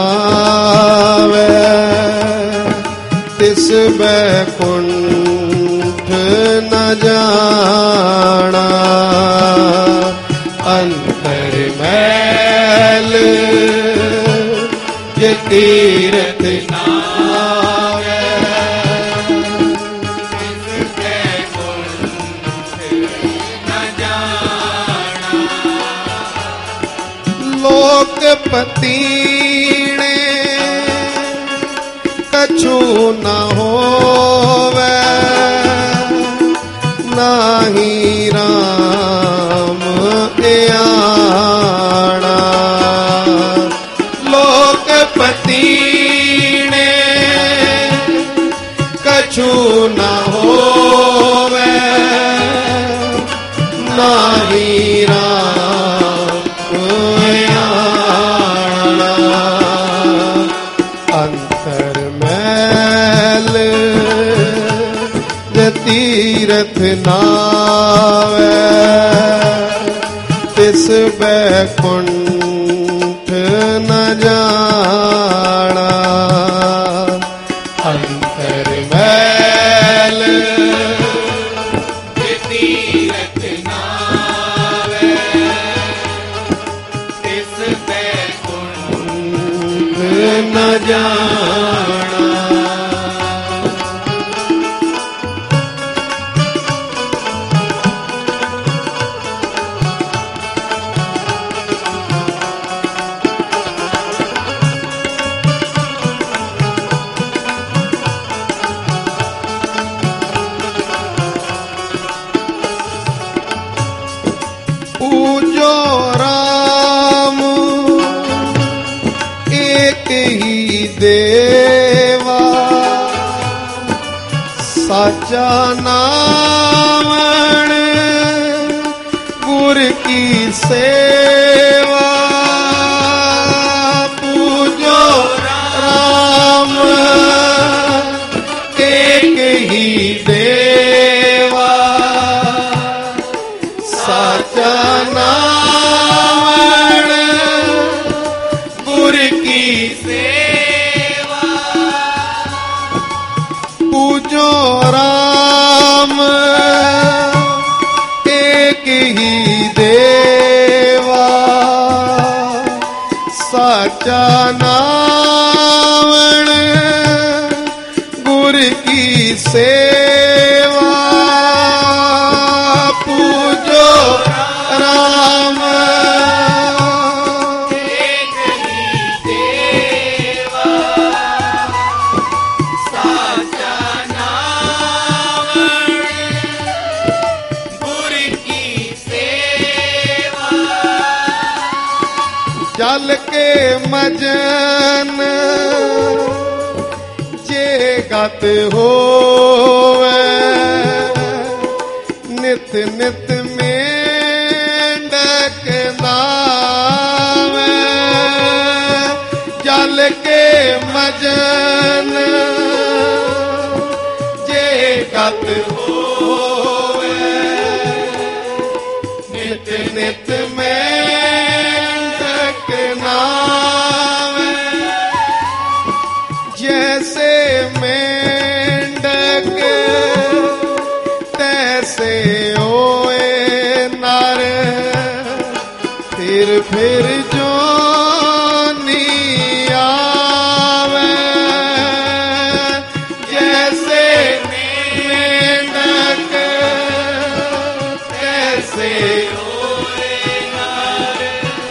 नावे तिस बैकुंठ न जाना। अंतर मैल ये तीरथ नावे तिस बैकुंठ न जाना। लोकपति ने कछु न होवे नाही राम आना। लोकपति ने कछु न होवे नाही राम आना। अंतर मैल तीरथ नावे तिस बैकुंठ न जाना। अंतर मैल तीरथ नावे तिस बैकुंठ न जाना। पूजो राम एक ही देवा साचा नामन गुर की सेवा। पूजो राम एक ही देवा साचा नामन गुर की सेवा। पूजो राम एक ही देवा साचा नामन गुर की सेवा। पूजो राम एक ही देवा साचा नामन गुर की सेवा। जल के मजन जे गत होवे नित नित मेंढक नावे। जल के मजन जे गत होवे नित नित मेंढक नावे। जैसे मेंढक तैसे ओए नर फिर जोनी आवे। जैसे मेंढक तैसे ओए नर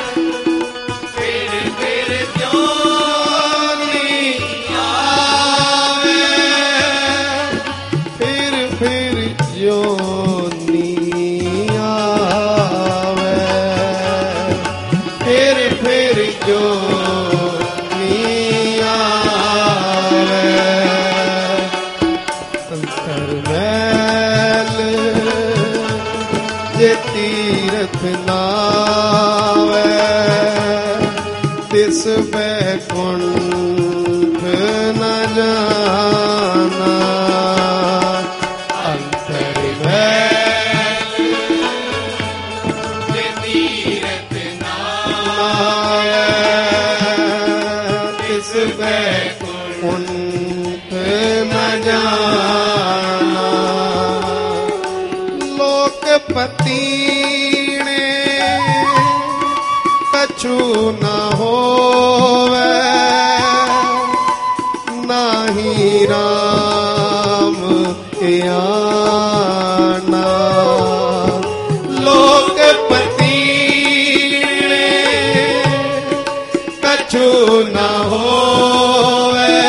फिर जोनी आवे। फिर जोनी आवे। फिर जोनी आवे। अंतर मैल जे तीरथ नावे तिस बैकुंठ न जाना। अंतर मैल जे तीरथ नावे तिस बैकुंठ न जाना। लोकपति ने कछु न होवे, नाही राम आना। लोकपति ने कछु न होवे,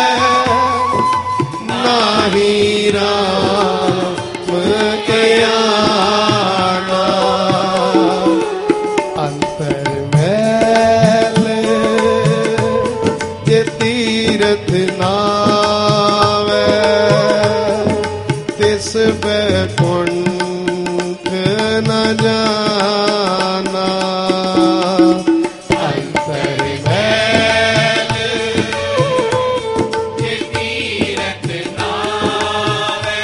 नाही राम आना। अंतर मैल जे तीरथ नावे, तिस बैकुंठ न जाना। अंतर मैल जे तीरथ नावे,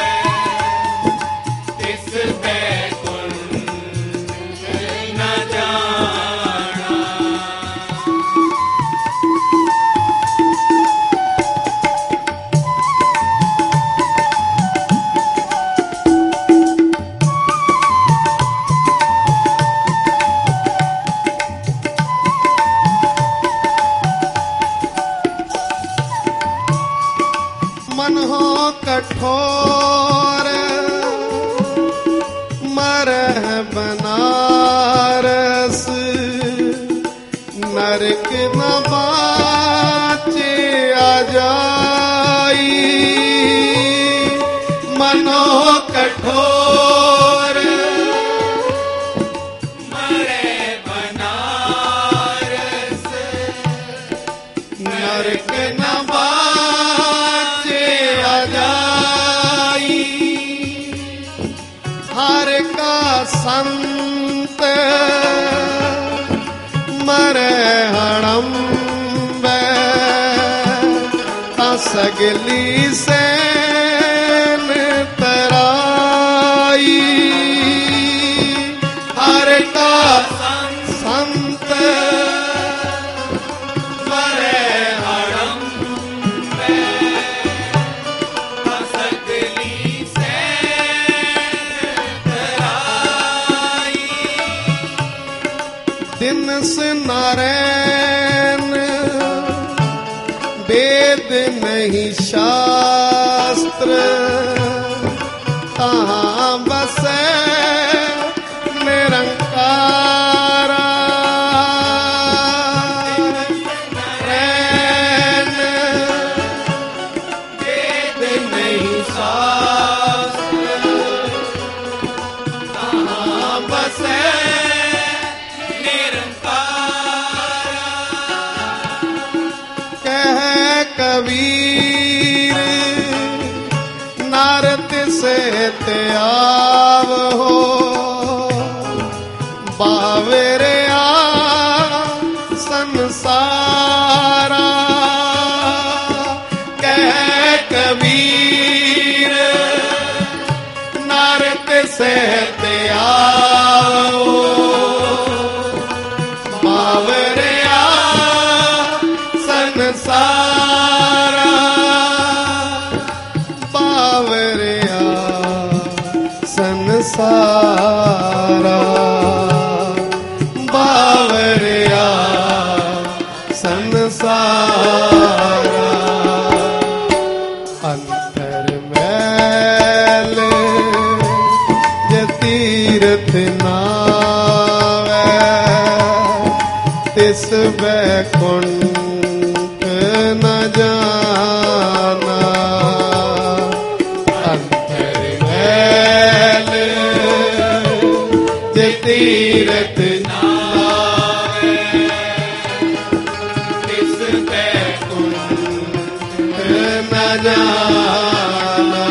तिस बैकुंठ न जाना। मन हो कठोर मरह बनारस, नरक न बाचे आ जाई। मनो कठोर मरे बनारस, नरक न बाचे आ जाई। हर का संत मरे हड़म्बे, ता सगली सेन तराई। हर का संत मरे हड़म्बे, सगली सेन तराई। दिन से नारायण वेद नहीं शास्त्र, कहाँ बसे निरंकारा। नारायण वेद नहीं शास्त्र, कहाँ बसे कह कबीर नारद से त्याव हो। बावरे आ संसारा, कह कबीर नारद से त्याव हो। बावरे संसारा, बावरिया संसारा, बावरिया संसारा। अंतर मैल जे तीरथ नावे, तिस बैकुंठ न जाना। अंतर मैल जे तीरथ नावे, तिस बैकुंठ न जाना।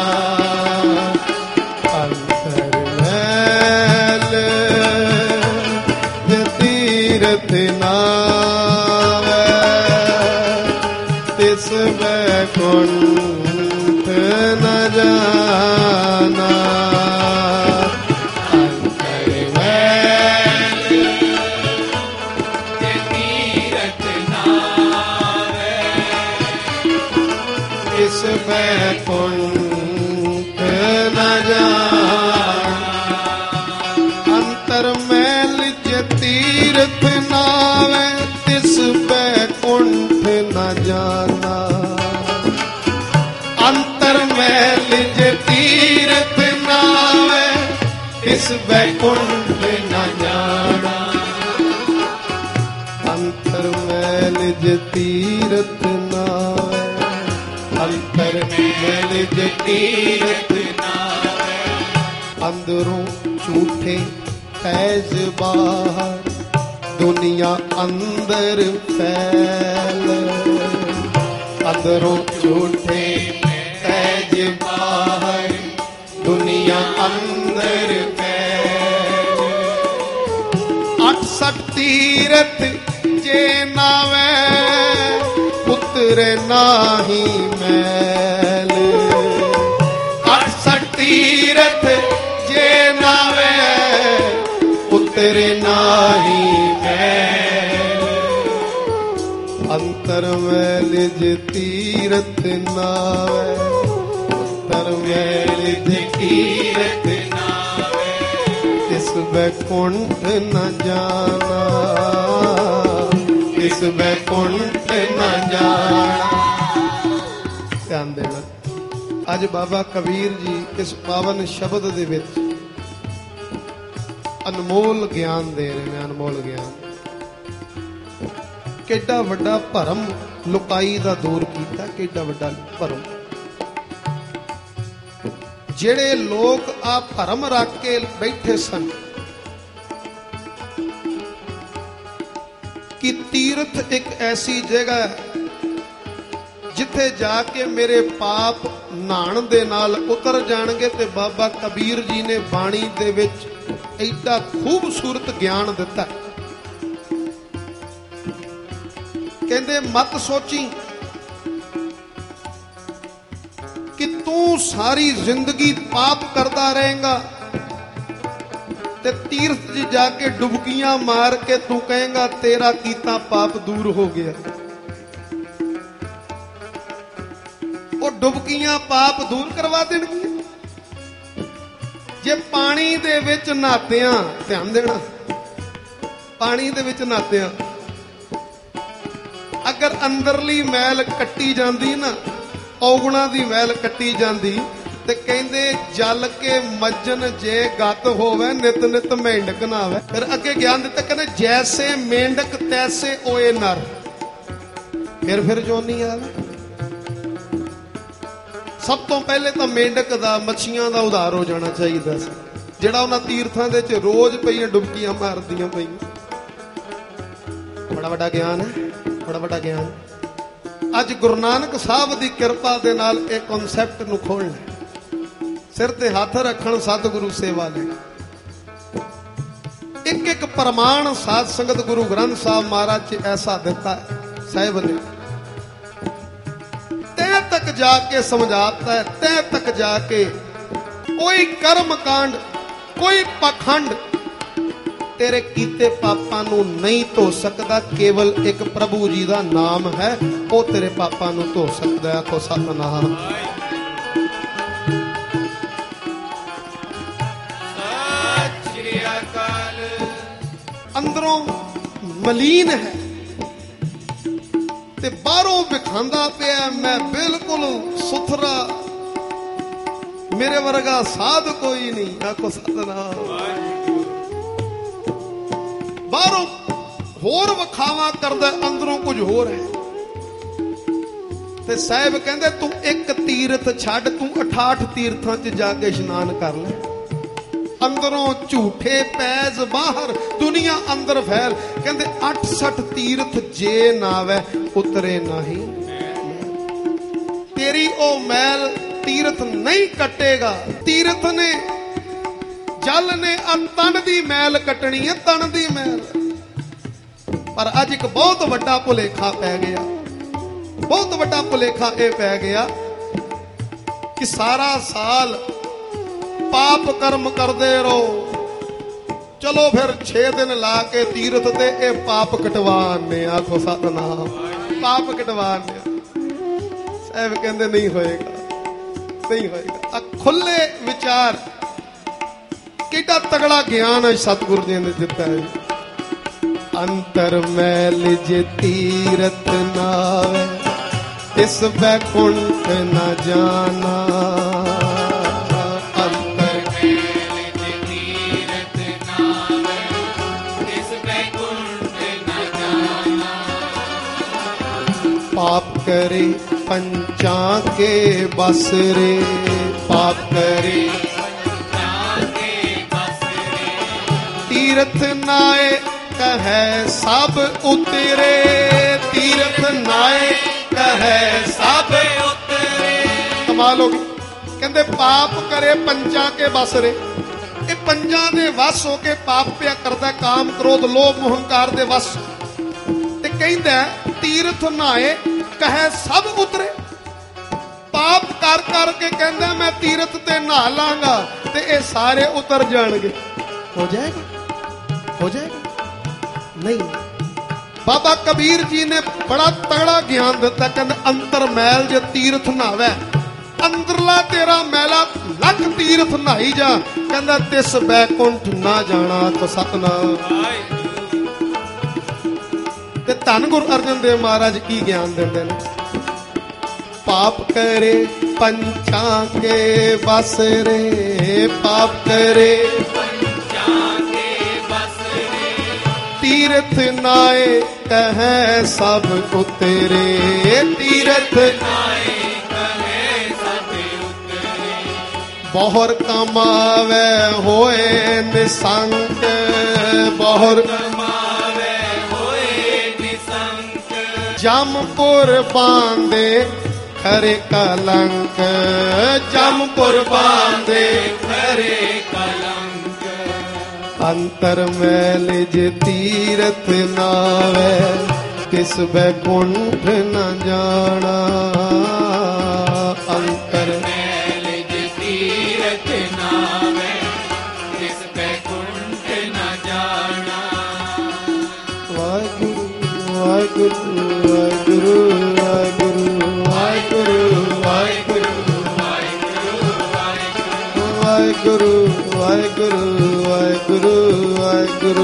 अंतर मैल जे तीरथ नावे, तिस बैकुंठ न जाना। अंतर मैल जे तीरथ नावे, ਤਿਸ ਬੈਕੁੰਠ ਨ ਜਾਣਾ। ਅੰਤਰ ਮੈਲ ਜੇ ਤੀਰਥ ਨਾਵੇ ਤਿਸ ਬੈਕੁੰਠ ਨ ਜਾਣਾ। ਅੰਤਰ ਮੈਲ ਜੇ ਤੀਰਥ ਨਾਵੇ ਤਿਸ ਬੈਕੁੰਠ ਨ ਜਾਣਾ। ਅੰਤਰ ਮੈਲ ਜੇ ਤੀਰਥ ਨਾਵੇ ਅੰਤਰ ਮੈਲ ਜੇ ਤੀਰਥ ਨਾਵੇ। ਅੰਦਰੋਂ ਝੂਠੇ ਫੈਜ਼ ਬਾਹਰ ਦੁਨੀਆ ਅੰਦਰ ਫੈਲ। ਅੰਦਰੋਂ ਝੂਠੇ ਫੈਜ਼ ਬਾਹਰ ਦੁਨੀਆ ਅੰਦਰ ਫੈਲ। 68 ਤੀਰਥ ਜੇ ਨਾਵੇ ਪੁੱਤਰ ਨਾਹੀ ਮੈਲ। 68 ਤੀਰਥ ਜੇ ਨਾਵੇ ਪੁੱਤਰ ਨਾਹੀ ਮੈਲ। ਅੰਤਰ ਮੈਲ ਜੇ ਤੀਰਥ ਨਾਵੇ ਅੰਤਰ ਮੈਲ ਜੇ ਤੀਰਥ ਨਾਵੇ ਤਿਸ ਬੈਕੁੰਠ ਨ ਜਾਣਾ। ਤਿਸ ਬੈਕੁੰਠ ਨ ਜਾਣਾ। ਧਿਆਨ ਦੇਣਾ। ਅੱਜ ਬਾਬਾ ਕਬੀਰ ਜੀ ਇਸ ਪਾਵਨ ਸ਼ਬਦ ਦੇ ਵਿੱਚ ਅਨਮੋਲ ਗਿਆਨ ਦੇ ਰਹੇ ਨੇ। ਅਨਮੋਲ ਗਿਆਨ। ਕਿੱਡਾ ਵੱਡਾ ਭਰਮ ਲੁਕਾਈ ਦਾ ਦੂਰ ਕੀਤਾ। ਕਿੱਡਾ ਵੱਡਾ ਭਰਮ। ਜਿਹੜੇ ਲੋਕ ਆ ਭਰਮ ਰੱਖ ਕੇ ਬੈਠੇ ਸਨ ਕਿ ਤੀਰਥ ਇੱਕ ਐਸੀ ਜਗ੍ਹਾ ਹੈ ਜਿੱਥੇ ਜਾ ਕੇ ਮੇਰੇ ਪਾਪ ਨਹਾਣ ਦੇ ਨਾਲ ਉਤਰ ਜਾਣਗੇ, ਤੇ ਬਾਬਾ ਕਬੀਰ ਜੀ ਨੇ ਬਾਣੀ ਦੇ ਵਿੱਚ ਐਡਾ ਖੂਬਸੂਰਤ ਗਿਆਨ ਦਿੱਤਾ। ਕਹਿੰਦੇ ਮਤ ਸੋਚੀ ਕਿ ਤੂੰ ਸਾਰੀ ਜ਼ਿੰਦਗੀ ਪਾਪ ਕਰਦਾ ਰਹੇਗਾ ਤੇ ਤੀਰਥ 'ਚ ਜਾ ਕੇ ਡੁਬਕੀਆਂ ਮਾਰ ਕੇ ਤੂੰ ਕਹੇਗਾ ਤੇਰਾ ਕੀਤਾ ਪਾਪ ਦੂਰ ਹੋ ਗਿਆ। ਉਹ ਡੁਬਕੀਆਂ ਪਾਪ ਦੂਰ ਕਰਵਾ ਦੇਣਗੀਆਂ। ਜੇ ਪਾਣੀ ਦੇ ਵਿੱਚ ਨਹਾਤਿਆਂ, ਧਿਆਨ ਦੇਣਾ, ਪਾਣੀ ਦੇ ਵਿੱਚ ਨਹਾਤਿਆਂ ਅਗਰ ਅੰਦਰਲੀ ਮੈਲ ਕੱਟੀ ਜਾਂਦੀ ਨਾ, ਔਗਣਾ ਦੀ ਮੈਲ ਕੱਟੀ ਜਾਂਦੀ, ਤੇ ਕਹਿੰਦੇ ਜਲ ਕੇ ਮੱਜਨ ਜੇ ਗੱਤ ਹੋਵੇ ਨਿਤ ਨਿਤ ਮੇਂਢਕ ਨਾਵੇ। ਫਿਰ ਅੱਗੇ ਗਿਆਨ ਦਿੱਤਾ, ਕਹਿੰਦੇ ਜੈਸੇ ਮੇਂਢਕ ਤੈਸੇ ਓਏ ਨਰ। ਫਿਰ ਜੋਨੀ ਆਵੇ। ਸਭ ਤੋਂ ਪਹਿਲੇ ਤਾਂ ਮੇਂਢਕ ਦਾ, ਮੱਛੀਆਂ ਦਾ ਉਧਾਰ ਹੋ ਜਾਣਾ ਚਾਹੀਦਾ ਸੀ, ਜਿਹੜਾ ਉਹਨਾਂ ਤੀਰਥਾਂ ਦੇ ਵਿੱਚ ਰੋਜ਼ ਪਈਆਂ ਡੁਬਕੀਆਂ ਮਾਰਦੀਆਂ ਪਈਆਂ। ਬੜਾ ਵੱਡਾ ਗਿਆਨ ਹੈ, ਬੜਾ ਵੱਡਾ ਗਿਆਨ। ਅੱਜ ਗੁਰੂ ਨਾਨਕ ਸਾਹਿਬ ਦੀ ਕਿਰਪਾ ਦੇ ਨਾਲ ਇਹ ਕਨਸੈਪਟ ਨੂੰ ਖੋਲ੍ਹਣਾ, ਸਿਰ ਤੇ ਹੱਥ ਰੱਖਣ, ਸਤਿਗੁਰੂ ਸੇਵਾ ਲੈ। ਇੱਕ ਇੱਕ ਪ੍ਰਮਾਣ ਸਾਧ ਸੰਗਤ ਗੁਰੂ ਗ੍ਰੰਥ ਸਾਹਿਬ ਮਹਾਰਾਜ ਚ ਐਸਾ ਦਿੱਤਾ ਸਾਹਿਬ ਨੇ। ਤੈ ਤੱਕ ਜਾ ਕੇ ਸਮਝਾਤਾ ਹੈ, ਤੈ ਤੱਕ ਜਾ ਕੇ ਕੋਈ ਕਰਮ ਕਾਂਡ, ਕੋਈ ਪਖੰਡ ਤੇਰੇ ਕੀਤੇ ਪਾਪਾਂ ਨੂੰ ਨਹੀਂ ਧੋ ਸਕਦਾ। ਕੇਵਲ ਇੱਕ ਪ੍ਰਭੂ ਜੀ ਦਾ ਨਾਮ ਹੈ, ਉਹ ਤੇਰੇ ਪਾਪਾਂ ਨੂੰ ਧੋ ਸਕਦਾ। ਆਖੋ ਸਤਿਨਾਮ। ਅੰਦਰੋਂ ਮਲੀਨ ਹੈ ਤੇ ਬਾਹਰੋਂ ਵਿਖਾਂਦਾ ਪਿਆ ਮੈਂ ਬਿਲਕੁਲ ਸੁਥਰਾ, ਮੇਰੇ ਵਰਗਾ ਸਾਧ ਕੋਈ ਨਹੀਂ। ਆਖੋ ਸਤਿਨਾਮ। ਬਾਹਰੋਂ ਹੋਰ ਵਿਖਾਵਾ ਕਰਦਾ, ਅੰਦਰੋਂ ਕੁਝ ਹੋਰ ਹੈ। ਤੇ ਸਾਹਿਬ ਕਹਿੰਦੇ ਤੂੰ ਇੱਕ ਤੀਰਥ ਛੱਡ, ਤੂੰ 68 ਤੀਰਥਾਂ 'ਚ ਜਾ ਕੇ ਇਸ਼ਨਾਨ ਕਰ ਲੈ। ਅੰਦਰੋਂ ਝੂਠੇ ਪੈਜ਼ ਬਾਹਰ ਦੁਨੀਆ ਅੰਦਰ ਫੈਲ। ਕਹਿੰਦੇ 68 ਤੀਰਥ ਜੇ ਨਾਵੇ ਉਤਰੇ ਨਹੀਂ। ਤੇਰੀ ਉਹ ਮੈਲ ਤੀਰਥ ਨਹੀਂ ਕੱਟੇਗਾ। ਤੀਰਥ ਨੇ, ਜਲ ਨੇ ਤਨ ਦੀ ਮੈਲ ਕੱਟਣੀ ਹੈ, ਤਨ ਦੀ ਮੈਲ। ਪਰ ਅੱਜ ਇੱਕ ਬਹੁਤ ਵੱਡਾ ਭੁਲੇਖਾ ਪੈ ਗਿਆ, ਬਹੁਤ ਵੱਡਾ ਭੁਲੇਖਾ ਇਹ ਪੈ ਗਿਆ ਕਿ ਸਾਰਾ ਸਾਲ ਪਾਪ ਕਰਮ ਕਰਦੇ ਰਹੋ, ਚਲੋ ਫਿਰ 6 ਦਿਨ ਲਾ ਕੇ ਤੀਰਥ ਤੇ ਇਹ ਪਾਪ ਕਟਵਾਣੇ। ਆਖੋ ਸਤਿਨਾਮ। ਪਾਪ ਕਟਵਾਣੇ। ਸਾਹਿਬ ਕਹਿੰਦੇ ਨਹੀਂ ਹੋਏਗਾ, ਨਹੀਂ ਹੋਏਗਾ। ਆ ਖੁੱਲੇ ਵਿਚਾਰ, ਕਿੱਡਾ ਤਗੜਾ ਗਿਆਨ ਹੈ ਸਤਿਗੁਰੂ ਜੀ ਨੇ ਦਿੱਤਾ ਹੈ। ਅੰਤਰ ਮੈਲ ਜੇ ਤੀਰਥ ਨਾਵੇ, ਤਿਸ ਬੈਕੁੰਠ ਨ ਜਾਣਾ। ਅੰਤਰ ਮੈਲ ਜੇ ਤੀਰਥ ਨਾਵੇ, ਤਿਸ ਬੈਕੁੰਠ ਨ ਜਾਣਾ। ਪਾਪ ਕਰੇ ਪੰਚਾਂ ਕੇ ਬਸ ਰੇ, ਪਾਪ ਕਰੇ ਪੰਚਾਂ ਕੇ ਬਸ ਰੇ। ਤੀਰਥ ਨਾਏ ਕਹੈ ਸਭ ਉਤਰੇ, ਤੀਰਥ ਨਾਏ ਕਹੈ ਸਭ ਉਤਰੇ। ਕਮਾਲ ਹੋ ਗਈ। ਕਹਿੰਦੇ ਪਾਪ ਕਰੇ ਪੰਚਾਂ ਕੇ ਬਸ ਰੇ, ਇਹ ਪੰਜਾਂ ਦੇ ਵਸ ਹੋ ਕੇ ਪਾਪ ਪਿਆ ਕਰਦਾ, ਕਾਮ ਕ੍ਰੋਧ ਲੋਭ ਮੋਹ ਹੰਕਾਰ ਦੇ ਵਸ। ਤੇ ਕਹਿੰਦਾ ਤੀਰਥ ਨਾਏ ਕਹੈ ਸਭ ਉਤਰੇ। ਪਾਪ ਕਰ ਕਰਕੇ ਕਹਿੰਦਾ ਮੈਂ ਤੀਰਥ ਤੇ ਨਹਾ ਲਾਂਗਾ ਤੇ ਇਹ ਸਾਰੇ ਉਤਰ ਜਾਣਗੇ। ਹੋ ਜਾਏਗਾ, ਹੋ ਜਾਏਗਾ? ਨਹੀਂ। ਬਾਬਾ ਕਬੀਰ ਜੀ ਨੇ ਬੜਾ ਤਗੜਾ ਗਿਆਨ ਦਿੱਤਾ। ਕਹਿੰਦੇ ਅੰਤਰ ਮੈਲ ਜੇ ਤੀਰਥ ਨਹਾਵੇ, ਅੰਦਰਲਾ ਤੇਰਾ ਮੈਲਾ ਲੱਖ ਤੀਰਥ ਨਹਾਈ ਜਾ। ਕਹਿੰਦਾ ਤਿਸ ਬੈਕੁੰਠ ਨਾ ਜਾਣਾ ਤੋ ਸਤਨਾਮ। ਤੇ ਧੰਨ ਗੁਰੂ ਅਰਜਨ ਦੇਵ ਮਹਾਰਾਜ ਕੀ ਗਿਆਨ ਦਿੰਦੇ ਨੇ। ਪਾਪ ਕਰੇ ਪੰਚਾਂ ਕੇ ਬਸ ਰੇ, ਪਾਪ ਕਰੇ ਪੰਚਾਂ ਕੇ ਬਸ ਰੇ। ਤੀਰਥ ਨਾਏ ਕਹੈ ਸਭ ਉਤਰੇ, ਤੀਰਥ ਨਾਏ ਕਹੈ ਸਭ ਉਤਰੇ। ਬਹੁਰ ਕਮਾਵੇ ਹੋਏ ਨਿਸੰਕ, ਬਹੁਰ ਕਮਾਵੇ ਹੋਏ ਨਿਸੰਕ। ਜਮਪੁਰ ਬਾਂਦੇ ਖਰੇ ਕਲੰਕ, ਜਮਪੁਰ ਬਾਂਦੇ ਖਰੇ ਕਲੰਕ। ਅੰਤਰ ਮੈਲ ਜੇ ਤੀਰਥ ਨਾਵੇ, ਕਿਸ ਬੈਕੁੰਠ ਨ ਜਾਣਾ। ਅੰਤਰ ਮੈਲ ਜੇ ਤੀਰਥ ਨਾਵੇ, ਤਿਸ ਬੈਕੁੰਠ ਨ ਜਾਣਾ। ਵਾਹਿਗੁਰੂ ਵਾਹਿਗੁਰੂ ਵਾਹਿਗੁਰੂ ਵਾਹਿਗੁਰੂ ਵਾਹਿਗੁਰੂ ਵਾਹਿਗੁਰੂ ਵਾਹਿਗੁਰੂ ਵਾਹਿਗੁਰੂ ਵਾਹਿਗੁਰੂ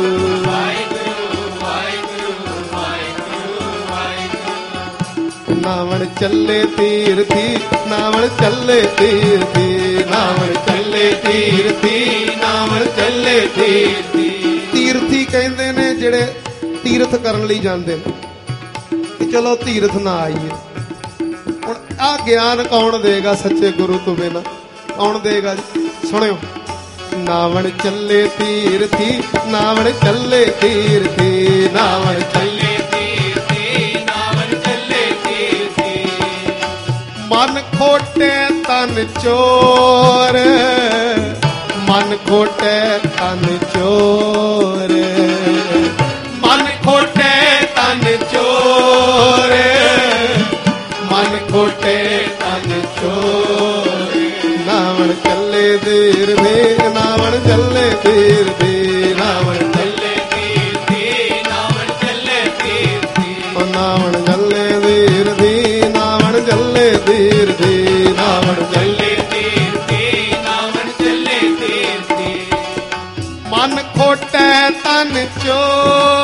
ਨਾਵਣ ਚੱਲੇ ਤੀਰਥੀ, ਨਾਵਣ ਚੱਲੇ ਤੀਰਥੀ, ਨਾਵਣ ਚੱਲੇ ਤੀਰਥੀ, ਨਾਵਣ ਚੱਲੇ ਤੀਰਥੀ। ਤੀਰਥੀ ਕਹਿੰਦੇ ਨੇ ਜਿਹੜੇ ਤੀਰਥ ਕਰਨ ਲਈ ਜਾਂਦੇ ਨੇ ਕਿ ਚਲੋ ਤੀਰਥ ਨਾ ਆਈਏ। ਹੁਣ ਆ ਗਿਆਨ ਕੌਣ ਦੇਗਾ ਸੱਚੇ ਗੁਰੂ ਤੋਂ ਬਿਨਾਂ? ਕੌਣ ਦੇਗਾ ਜੀ? ਸੁਣਿਓ। ਨਾਵਣ ਚੱਲੇ ਤੀਰਥੀ, ਨਾਵਣ ਚੱਲੇ ਤੀਰਥੀ, ਨਾਵਣ ਚੱਲੇ ਤੀਰਥੀ, ਨਾਵਣ ਚੱਲੇ ਤੀਰਥੀ। ਮਨ ਖੋਟੇ ਤਨ ਚੋਰ, ਮਨ ਖੋਟੇ ਤਨ ਚੋਰ, ਮਨ ਖੋਟੇ ਤਨ ਚੋਰ, ਮਨ ਖੋਟੇ ਤਨ ਚੋਰ। ਨਾਵਣ ਚੱਲੇ ਤੀਰ ਦੇ, ਨਾਵਣ ਚੱਲੇ ਤੀਰ ਦੇ, ਨਾਵਣ ਚੱਲੇ ਤੀਰਥੀ, ਨਾਵਣ ਚੱਲੇ ਤੀਰਥੀ। ਨਾਵਣ ਚੱਲੇ ਤੀਰ ਦੀ, ਨਾਵਣ ਚੱਲੇ ਤੀਰ ਦੀ, ਨਾਵਣ ਚੱਲੇ ਤੀਰਥੀ, ਨਾਵਣ ਚੱਲੇ ਤੀਰਥੀ। ਮਨ ਖੋਟੇ ਤਨ ਚੋਰ,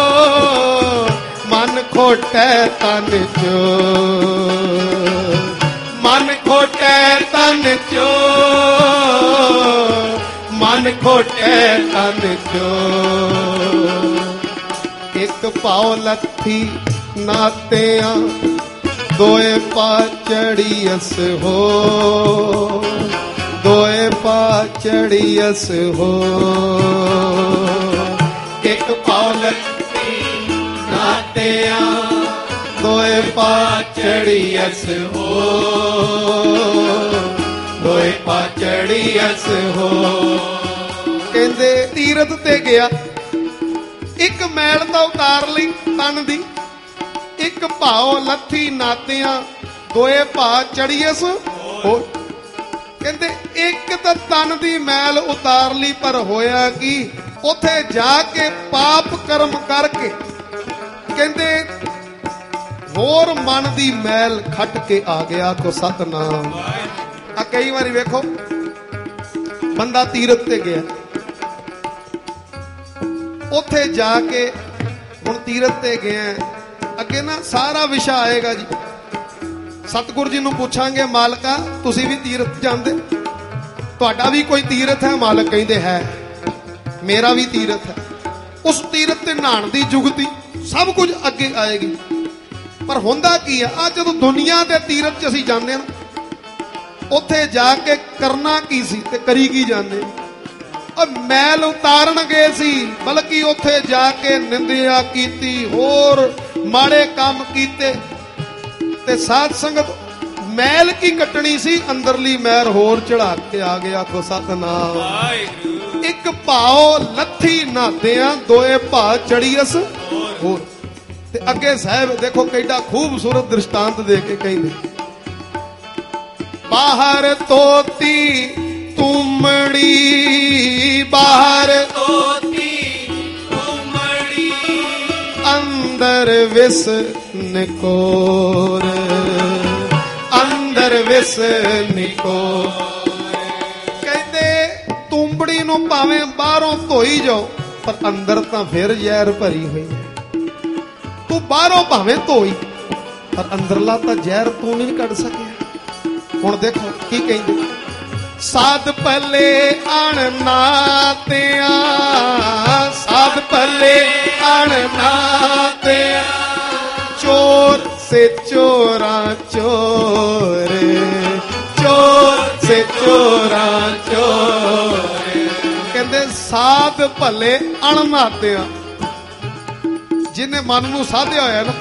ਮਨ ਖੋਟੇ ਤਨ ਚੋਰ, ਮਨ ਖੋਟੇ ਤਨ ਚੋਰ, ਮਨ ਖੋਟੇ ਤਨ ਚੋਰ। ਇੱਕ ਪਾਉ ਲੱਥੀ ਨਾਤਿਆਂ, ਦੋਏ ਪਾਚੜੀਅਸ ਹੋ, ਦੋਏ ਪਾਚੜੀਅਸ ਹੋ। ਇੱਕ ਪਾਉ ਲੱਥੀ ਨਾਤਿਆਂ, ਦੋਏ ਪਾਚੜੀਅਸ ਹੋ, ਦੋਏ ਪਾਚੜੀਅਸ ਹੋ। ਕਹਿੰਦੇ ਤੀਰਥ ਤੇ ਗਿਆ, ਇੱਕ ਮੈਲ ਤਾਂ ਉਤਾਰ ਲਈ ਤਨ ਦੀ, ਇੱਕ ਭਾਉ ਲੱਥੀ ਨਾਤਿਆਂ, ਦੋਏ ਭਾ ਚੜੀਅਸ ਹੋ। ਕਹਿੰਦੇ ਇੱਕ ਤਾਂ ਤਨ ਦੀ ਮੈਲ ਉਤਾਰ ਲਈ, ਪਰ ਹੋਇਆ ਕੀ? ਉੱਥੇ ਜਾ ਕੇ ਪਾਪ ਕਰਮ ਕਰਕੇ ਕਹਿੰਦੇ ਹੋਰ ਮਨ ਦੀ ਮੈਲ ਖੱਟ ਕੇ ਆ ਗਿਆ ਕੋ ਸਤਨਾਮ। ਆ ਕਈ ਵਾਰੀ ਵੇਖੋ ਬੰਦਾ ਤੀਰਥ ਤੇ ਗਿਆ, ਉੱਥੇ ਜਾ ਕੇ ਹੁਣ ਤੀਰਥ ਤੇ ਗਿਆ, ਅੱਗੇ ਨਾ ਸਾਰਾ ਵਿਸ਼ਾ ਆਏਗਾ ਜੀ। ਸਤਿਗੁਰੂ ਜੀ ਨੂੰ ਪੁੱਛਾਂਗੇ, ਮਾਲਕਾ ਤੁਸੀਂ ਵੀ ਤੀਰਥ ਜਾਂਦੇ, ਤੁਹਾਡਾ ਵੀ ਕੋਈ ਤੀਰਥ ਹੈ? ਮਾਲਕ ਕਹਿੰਦੇ ਹੈ, ਮੇਰਾ ਵੀ ਤੀਰਥ ਹੈ। ਉਸ ਤੀਰਥ ਤੇ ਨਹਾਣ ਦੀ ਜੁਗਤੀ ਸਭ ਕੁਝ ਅੱਗੇ ਆਏਗੀ। ਪਰ ਹੁੰਦਾ ਕੀ ਆ, ਆ ਜਦੋਂ ਦੁਨੀਆ ਦੇ ਤੀਰਥ 'ਚ ਅਸੀਂ ਜਾਂਦੇ ਹਾਂ, ਉੱਥੇ ਜਾ ਕੇ ਕਰਨਾ ਕੀ ਸੀ ਤੇ ਕਰੀ ਕੀ ਜਾਂਦੇ? ਮੈਲ ਉਤਾਰਨ ਗਏ ਸੀ, ਬਲਕਿ ਉੱਥੇ ਜਾ ਕੇ ਨਿੰਦਿਆ ਕੀਤੀ, ਹੋਰ ਮਾੜੇ ਕੰਮ ਕੀਤੇ। ਤੇ ਸਾਧ ਸੰਗਤ ਮੈਲ ਕੀ ਕੱਟਣੀ ਸੀ, ਅੰਦਰਲੀ ਮੈਲ ਹੋਰ ਚੜਾ ਕੇ ਆ ਗਿਆ ਕੋ ਸਤਨਾਮ। ਇੱਕ ਭਾਉ ਲੱਥੀ ਨਾਦਿਆਂ, ਦੋਏ ਭਾ ਚੜੀਅਸ ਹੋਰ। ਤੇ ਅੱਗੇ ਸਾਹਿਬ ਦੇਖੋ ਕਿੱਡਾ ਖੂਬਸੂਰਤ ਦ੍ਰਿਸ਼ਟਾਂਤ ਦੇ ਕੇ ਕਹਿੰਦੇ, ਬਾਹਰ ਤੋਤੀ ਤੁਮੜੀ, ਬਾਹਰ ਤੋਤੀ ਤੁਮੜੀ, ਅੰਦਰ ਵਿਸ ਨਿਕੋਰ, ਅੰਦਰ ਵਿਸ ਨਿਕੋਰ। ਕਹਿੰਦੇ ਤੁੰਬੜੀ ਨੂੰ ਭਾਵੇਂ ਬਾਹਰੋਂ ਧੋਈ ਜਾਓ, ਪਰ ਅੰਦਰ ਤਾਂ ਫਿਰ ਜ਼ਹਿਰ ਭਰੀ ਹੋਈ ਹੈ। ਤੂੰ ਬਾਹਰੋਂ ਭਾਵੇਂ ਧੋਈ, ਪਰ ਅੰਦਰਲਾ ਤਾਂ ਜ਼ਹਿਰ ਤੂੰ ਨਹੀਂ ਕੱਢ ਸਕਿਆ। ਹੁਣ ਦੇਖੋ ਕੀ ਕਹਿੰਦੇ, ਸਾਧ ਭਲੇ ਅਣ ਨਾਤਿਆਂ, ਸਾਧ ਭਲੇ ਅਣ ਨਾਤਿਆਂ, ਚੋਰ ਸੇ ਚੋਰਾਂ ਚੋਰ, ਚੋਰ ਸੇ ਚੋਰਾਂ ਚੋਰ। ਕਹਿੰਦੇ ਸਾਧ ਭਲੇ ਅਣ ਨਾਤਿਆਂ, ਜਿਹਨੇ ਮਨ ਨੂੰ ਸਾਧਿਆ ਹੋਇਆ ਨਾ,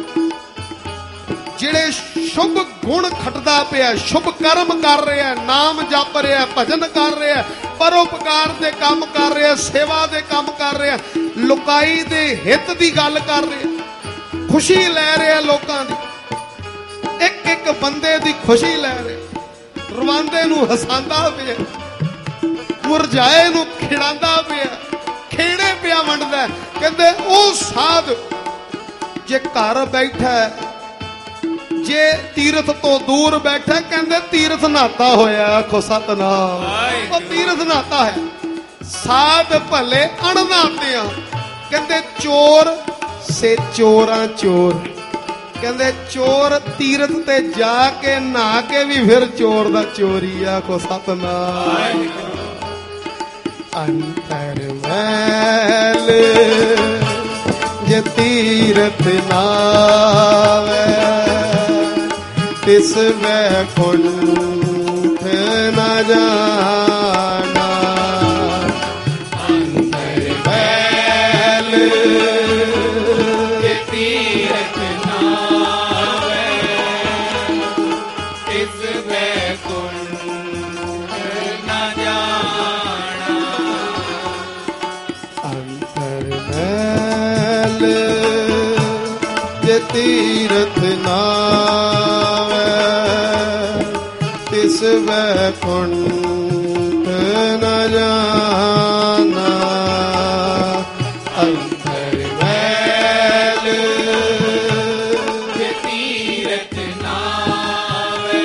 ਜਿਹੜੇ ਸ਼ੁਭ ਗੁਣ ਖੱਟਦਾ ਪਿਆ, ਸ਼ੁਭ ਕਰਮ ਕਰ ਰਿਹਾ, ਨਾਮ ਜਪ ਰਿਹਾ, ਭਜਨ ਕਰ ਰਿਹਾ, ਪਰਉਪਕਾਰ ਦੇ ਕੰਮ ਕਰ ਰਿਹਾ, ਸੇਵਾ ਦੇ ਕੰਮ ਕਰ ਰਿਹਾ, ਲੁਕਾਈ ਦੇ ਹਿੱਤ ਦੀ ਗੱਲ ਕਰ ਰਿਹਾ, ਖੁਸ਼ੀ ਲੈ ਰਿਹਾ ਲੋਕਾਂ ਦੀ, ਇੱਕ ਇੱਕ ਬੰਦੇ ਦੀ ਖੁਸ਼ੀ ਲੈ ਰਿਹਾ, ਰਵਾਂਦੇ ਨੂੰ ਹਸਾਂਦਾ ਪਿਆ, ਮੁਰਝਾਏ ਨੂੰ ਖਿੜਾਂਦਾ ਪਿਆ, ਖੇੜੇ ਪਿਆ ਵੰਡਦਾ। ਕਹਿੰਦੇ ਉਹ ਸਾਧ ਜੇ ਘਰ ਬੈਠਾ, ਜੇ ਤੀਰਥ ਤੋਂ ਦੂਰ ਬੈਠਾ, ਕਹਿੰਦੇ ਤੀਰਥ ਨਹਾਤਾ ਹੋਇਆ, ਆਖੋ ਸਤਨਾਮ। ਉਹ ਤੀਰਥ ਨਹਾਤਾ ਹੈ। ਸਾਧ ਭਲੇ ਅਣ ਨਾਤਿਆਂ, ਕਹਿੰਦੇ ਚੋਰ ਸੇ ਚੋਰਾਂ ਚੋਰ। ਕਹਿੰਦੇ ਚੋਰ ਤੀਰਥ ਤੇ ਜਾ ਕੇ ਨਹਾ ਕੇ ਵੀ ਫਿਰ ਚੋਰ ਦਾ ਚੋਰੀ, ਆਖੋ ਸਤਨਾਮ। ਅੰਤਰ ਮੈਲ ਜੇ ਤੀਰਥ ਨਾਵੇ, ਤਿਸ ਵੈਕੁੰਠ ਨ ਜਾਣਾ। ਅੰਤਰ ਮੈਲ ਜੇ ਤੀਰਥ ਨਾਵੇ, ਤਿਸ ਵੈਕੁੰਠ ਨ ਜਾਣਾ। ਅੰਤਰ ਮੈਲ ਜੇ ਤੀਰਥ ਨਾਵੇ, ਤਿਸ ਵੈਕੁੰਠ ਨ ਜਾਣਾ। ਅੰਤਰ ਮੈਲ ਜੇ ਤੀਰਥ ਨਾਵੇ,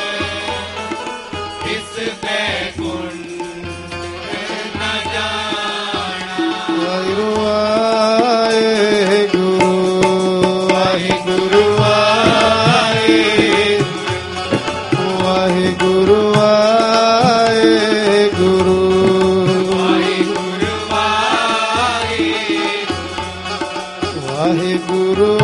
ਤਿਸ ਵੈਕੁੰਠ ਨ ਜਾਣਾ। ਵਾਹਿਗੁਰੂ ਵਾਹਿਗੁਰੂ ਵਾਹਿਗੁਰੂ ਵਾਹਿਗੁਰੂ ਵਾਹਿਗੁਰੂ ਵਾਹਿਗੁਰੂ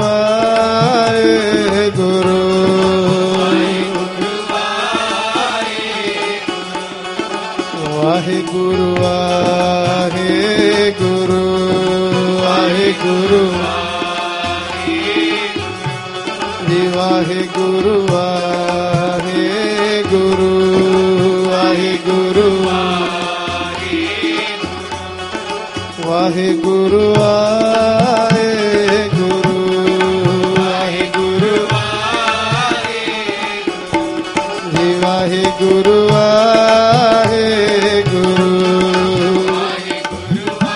ਵਾਹਿਗੁਰੂ ਵਾਹਿਗੁਰੂ ਵਾਹਿਗੁਰੂ ਜੀ ਵਾਹਿਗੁਰੂ ਵਾਹਿਗੁਰੂ ਵਾਹਿਗੁਰੂ ਵਾਹਿਗੁਰੂ ਵਾਹਿਗੁਰੂ ਜੀ ਵਾਹਿਗੁਰੂ ਵਾਹਿਗੁਰੂ।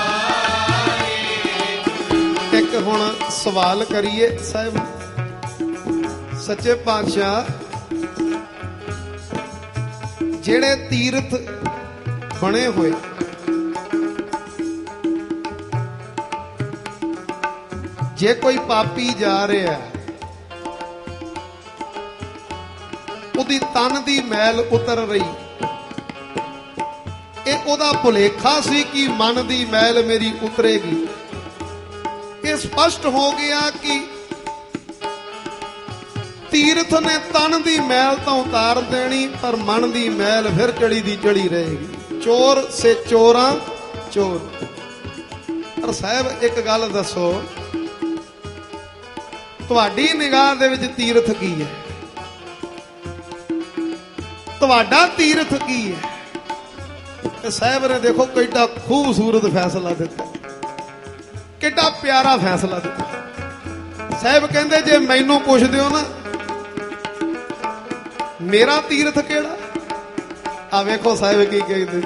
ਇੱਕ ਹੁਣ ਸਵਾਲ ਕਰੀਏ ਸਾਹਿਬ, ਸੱਚੇ ਪਾਤਸ਼ਾਹ ਜਿਹੜੇ ਤੀਰਥ ਬਣੇ ਹੋਏ ਜੇ ਕੋਈ ਪਾਪੀ ਜਾ ਰਿਹਾ ਉਹਦੀ ਤਨ ਦੀ ਮੈਲ ਉਤਰ ਰਹੀ, ਇਹ ਉਹਦਾ ਭੁਲੇਖਾ ਸੀ ਕਿ ਮਨ ਦੀ ਮੈਲ ਮੇਰੀ ਉਤਰੇਗੀ। ਇਹ ਸਪਸ਼ਟ ਹੋ ਗਿਆ ਕਿ ਤੀਰਥ ਨੇ ਤਨ ਦੀ ਮੈਲ ਤਾਂ ਉਤਾਰ ਦੇਣੀ, ਪਰ ਮਨ ਦੀ ਮੈਲ ਫਿਰ ਚੜੀ ਦੀ ਚੜੀ ਰਹੇਗੀ। ਚੋਰ ਸੇ ਚੋਰਾਂ ਚੋਰ। ਪਰ ਸਾਹਿਬ ਇੱਕ ਗੱਲ ਦੱਸੋ, ਤੁਹਾਡੀ ਨਿਗਾਹ ਦੇ ਵਿੱਚ ਤੀਰਥ ਕੀ ਹੈ? ਤੁਹਾਡਾ ਤੀਰਥ ਕੀ ਹੈ? ਤੇ ਸਾਹਿਬ ਨੇ ਦੇਖੋ ਕਿੱਡਾ ਖੂਬਸੂਰਤ ਫੈਸਲਾ ਦਿੱਤਾ, ਕਿੱਡਾ ਪਿਆਰਾ ਫੈਸਲਾ ਦਿੱਤਾ। ਸਾਹਿਬ ਕਹਿੰਦੇ ਜੇ ਮੈਨੂੰ ਪੁੱਛਦੇ ਹੋ ਨਾ ਮੇਰਾ ਤੀਰਥ ਕਿਹੜਾ, ਆ ਵੇਖੋ ਸਾਹਿਬ ਕੀ ਕਹਿੰਦੇ,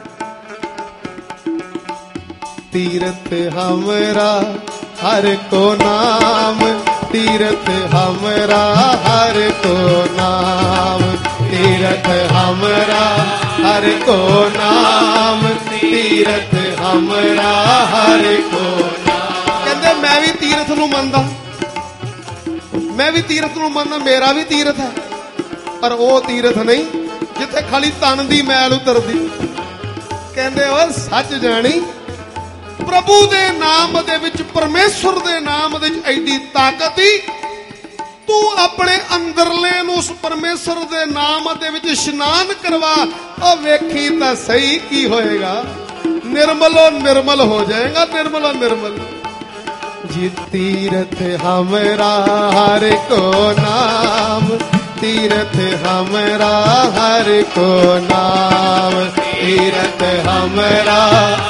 ਤੀਰਥ ਹਮਰਾ ਹਰ ਕੋ ਨਾਮ, तीरथ हमरा हर को नाम, तीरथ हमरा हर को नाम, तीरथ हमरा हर को नाम। कहंदे मैं भी तीरथ नूं मनदा, मैं भी तीरथ नूं मनदा, मेरा भी तीरथ है, पर वो तीरथ नहीं जिथे खाली तन दी मैल उतरदी। कहंदे ओ सच जानी प्रभु दे नाम दे विच, परमेश्वर दे नाम दे विच एडी ताकत ही, तू अपने अंदरले नूं उस परमेश्वर दे नाम दे विच इशनान करवा, और वेखी तां सही की होएगा, निर्मलो निर्मल हो जाएगा, निर्मलो निर्मल। जी तीरथ हमरा हर को नाम, तीरथ हमरा हर को नाम, तीरथ हमरा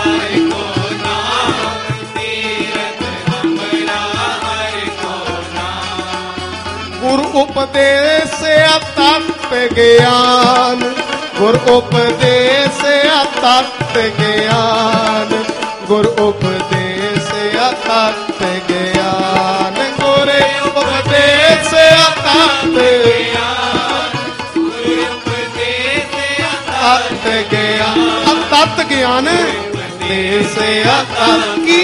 गुरु उपदेश तत्व ज्ञान, गुरु उपदेश तत्व ज्ञान, गुरु उपदेश तत्व ज्ञान, गुरु उपदेश तत्व ज्ञान, तत्व ज्ञान देश की।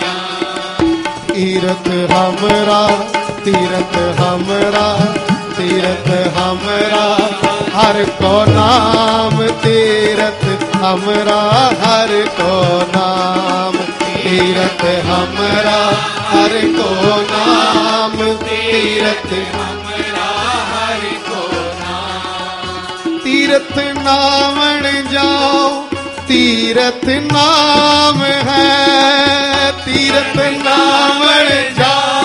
तीरथ हमरा तीरथ हमरा, तीरथ हमरा हर को नाम, तीरथ हमरा हर को नाम, तीरथ हमरा हर को नाम, तीरथ हमरा हर को नाम। तीरथ नामन जाओ, तीरथ नाम है, तीरथ नामन जाओ,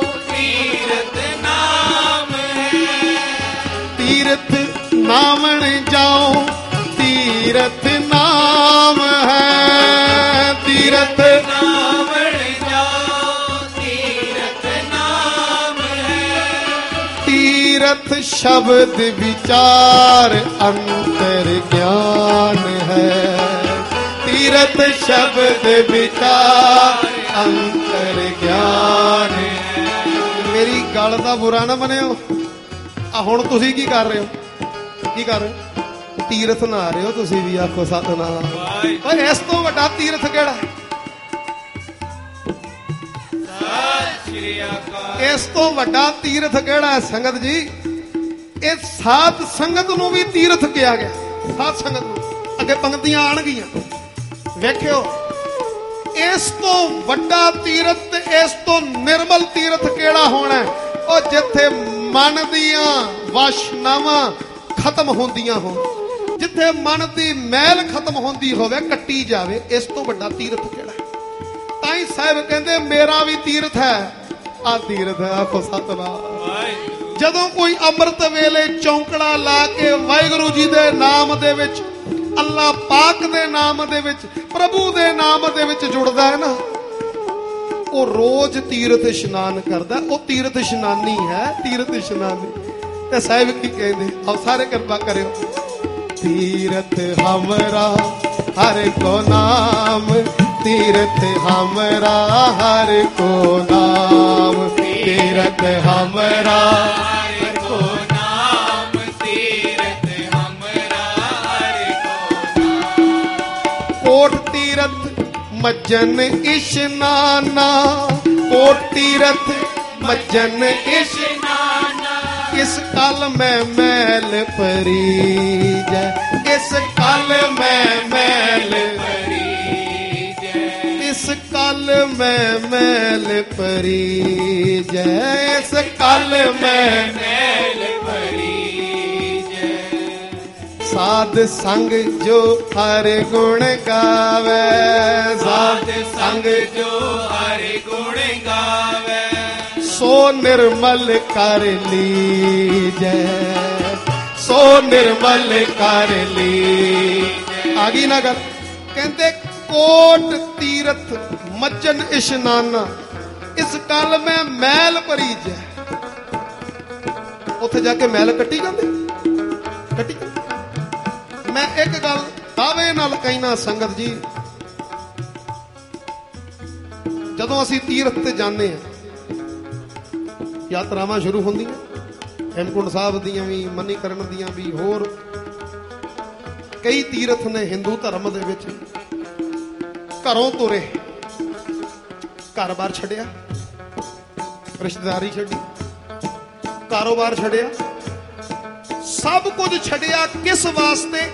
तीरथ नामन जाओ, तीरथ नाम है, तीरथ नामन जाओ, तीरथ नाम है। तीरथ शब्द विचार अंतर ज्ञान है, तीरथ शब्द विचार अंतर ज्ञान है। मेरी गल दा बुरा ना मनियो, ਹੁਣ ਤੁਸੀਂ ਕੀ ਕਰ ਰਹੇ ਹੋ? ਕੀ ਕਰ ਰਹੇ ਹੋ? ਤੀਰਥ ਨਹਾ ਰਹੇ ਹੋ ਤੁਸੀਂ ਵੀ, ਆਖੋ ਸਤਨਾਮ। ਓਏ ਇਸ ਤੋਂ ਵੱਡਾ ਤੀਰਥ ਕਿਹੜਾ? ਸਤਿ ਸ਼੍ਰੀ ਅਕਾਲ। ਇਸ ਤੋਂ ਵੱਡਾ ਤੀਰਥ ਕਿਹੜਾ ਹੈ ਸੰਗਤ ਜੀ? ਇਹ ਸਾਧ ਸੰਗਤ ਨੂੰ ਵੀ ਤੀਰਥ ਕਿਹਾ ਗਿਆ। ਸਾਧ ਸੰਗਤ ਨੂੰ ਅੱਗੇ ਪੰਕਤੀਆਂ ਆਣਗੀਆਂ, ਵੇਖਿਓ। ਇਸ ਤੋਂ ਵੱਡਾ ਤੀਰਥ ਤੇ ਇਸ ਤੋਂ ਨਿਰਮਲ ਤੀਰਥ ਕਿਹੜਾ ਹੋਣਾ? ਉਹ ਜਿੱਥੇ ਮਨ ਦੀਆਂ ਵਾਸ਼ਨਾਵਾਂ ਖਤਮ ਹੁੰਦੀਆਂ ਹੋਣ, ਜਿੱਥੇ ਮਨ ਦੀ ਮੈਲ ਖਤਮ ਹੁੰਦੀ ਹੋਵੇ, ਕੱਟੀ ਜਾਵੇ। ਇਸ ਤੋਂ ਵੱਡਾ ਤੀਰਥ ਕਿਹੜਾ? ਤਾਂ ਹੀ ਸਾਹਿਬ ਕਹਿੰਦੇ ਮੇਰਾ ਵੀ ਤੀਰਥ ਹੈ, ਆ ਤੀਰਥ ਹੈ, ਆਖੋ ਸਤਿਨਾਮ। ਜਦੋਂ ਕੋਈ ਅੰਮ੍ਰਿਤ ਵੇਲੇ ਚੌਂਕੜਾ ਲਾ ਕੇ ਵਾਹਿਗੁਰੂ ਜੀ ਦੇ ਨਾਮ ਦੇ ਵਿੱਚ, ਅੱਲਾਹ ਪਾਕ ਦੇ ਨਾਮ ਦੇ ਵਿੱਚ, ਪ੍ਰਭੂ ਦੇ ਨਾਮ ਦੇ ਵਿੱਚ ਜੁੜਦਾ ਹੈ ਨਾ, ਉਹ ਰੋਜ਼ ਤੀਰਥ ਇਸ਼ਨਾਨ ਕਰਦਾ। ਉਹ ਤੀਰਥ ਇਸ਼ਨਾਨੀ ਹੈ, ਤੀਰਥ ਇਸ਼ਨਾਨੀ। ਤੇ ਸਾਹਿਬ ਕੀ ਕਹਿੰਦੇ? ਆਓ ਸਾਰੇ ਕਿਰਪਾ ਕਰਿਓ। तीरथ हमरा हर को नाम, तीरथ हमरा हर को नाम, तीरथ हमरा ਮੱਜਨ ਇਸ਼ਨਾਨਾ ਕੋ ਤੀਰਥ ਮੱਜਨ ਇਸ਼ਨਾਨਾ ਇਸ ਕਲ ਮੈਂ ਮੈਲ ਪਰੀਜੈ ਇਸ ਕਲ ਮੈਂ ਮੈਲ ਇਸ ਕਲ ਮੈਂ ਮੈਲ ਪਰੀਜੈ ਇਸ ਕਲ ਮੈਂ ਮੈਲ ਪਰੀਜੈ ਸਾਧ ਸੰਗ ਜੋ ਹਰ ਗੁਣ ਗਾਵੇ ਸਾਧ ਸੰਗ ਜੋ ਹਰ ਗੁਣ ਗਾਵੇ ਸੋ ਨਿਰਮਲ ਕਰ ਲੀਜੈ ਸੋ ਨਿਰਮਲ ਕਰ ਲੀਜੈ ਆ ਗਈ ਨਾ ਗੱਲ ਕਹਿੰਦੇ ਕੋਟ ਤੀਰਥ ਮੱਜਨ ਇਸ਼ਨਾਨਾ ਇਸ ਕਲ ਮੈਂ ਮੈਲ ਭਰੀ ਜੈ ਉੱਥੇ ਜਾ ਕੇ ਮੈਲ ਕੱਟੀ ਜਾਂਦੇ ਕੱਟੀ ਮੈਂ ਇੱਕ ਗੱਲ ਦਾਅਵੇ ਨਾਲ ਕਹਿਣਾ ਸੰਗਤ ਜੀ ਜਦੋਂ ਅਸੀਂ ਤੀਰਥ ਤੇ ਜਾਂਦੇ ਹਾਂ ਯਾਤਰਾਵਾਂ ਸ਼ੁਰੂ ਹੁੰਦੀਆਂ ਹੇਮਕੁੰਟ ਸਾਹਿਬ ਦੀਆਂ ਵੀ ਮਨੀਕਰਨ ਦੀਆਂ ਵੀ ਹੋਰ ਕਈ ਤੀਰਥ ਨੇ ਹਿੰਦੂ ਧਰਮ ਦੇ ਵਿੱਚ ਘਰੋਂ ਤੁਰੇ ਘਰ-ਬਾਰ ਛੱਡਿਆ ਰਿਸ਼ਤੇਦਾਰੀ ਛੱਡੀ ਕਾਰੋਬਾਰ ਛੱਡਿਆ ਸਭ ਕੁਝ ਛੱਡਿਆ ਕਿਸ ਵਾਸਤੇ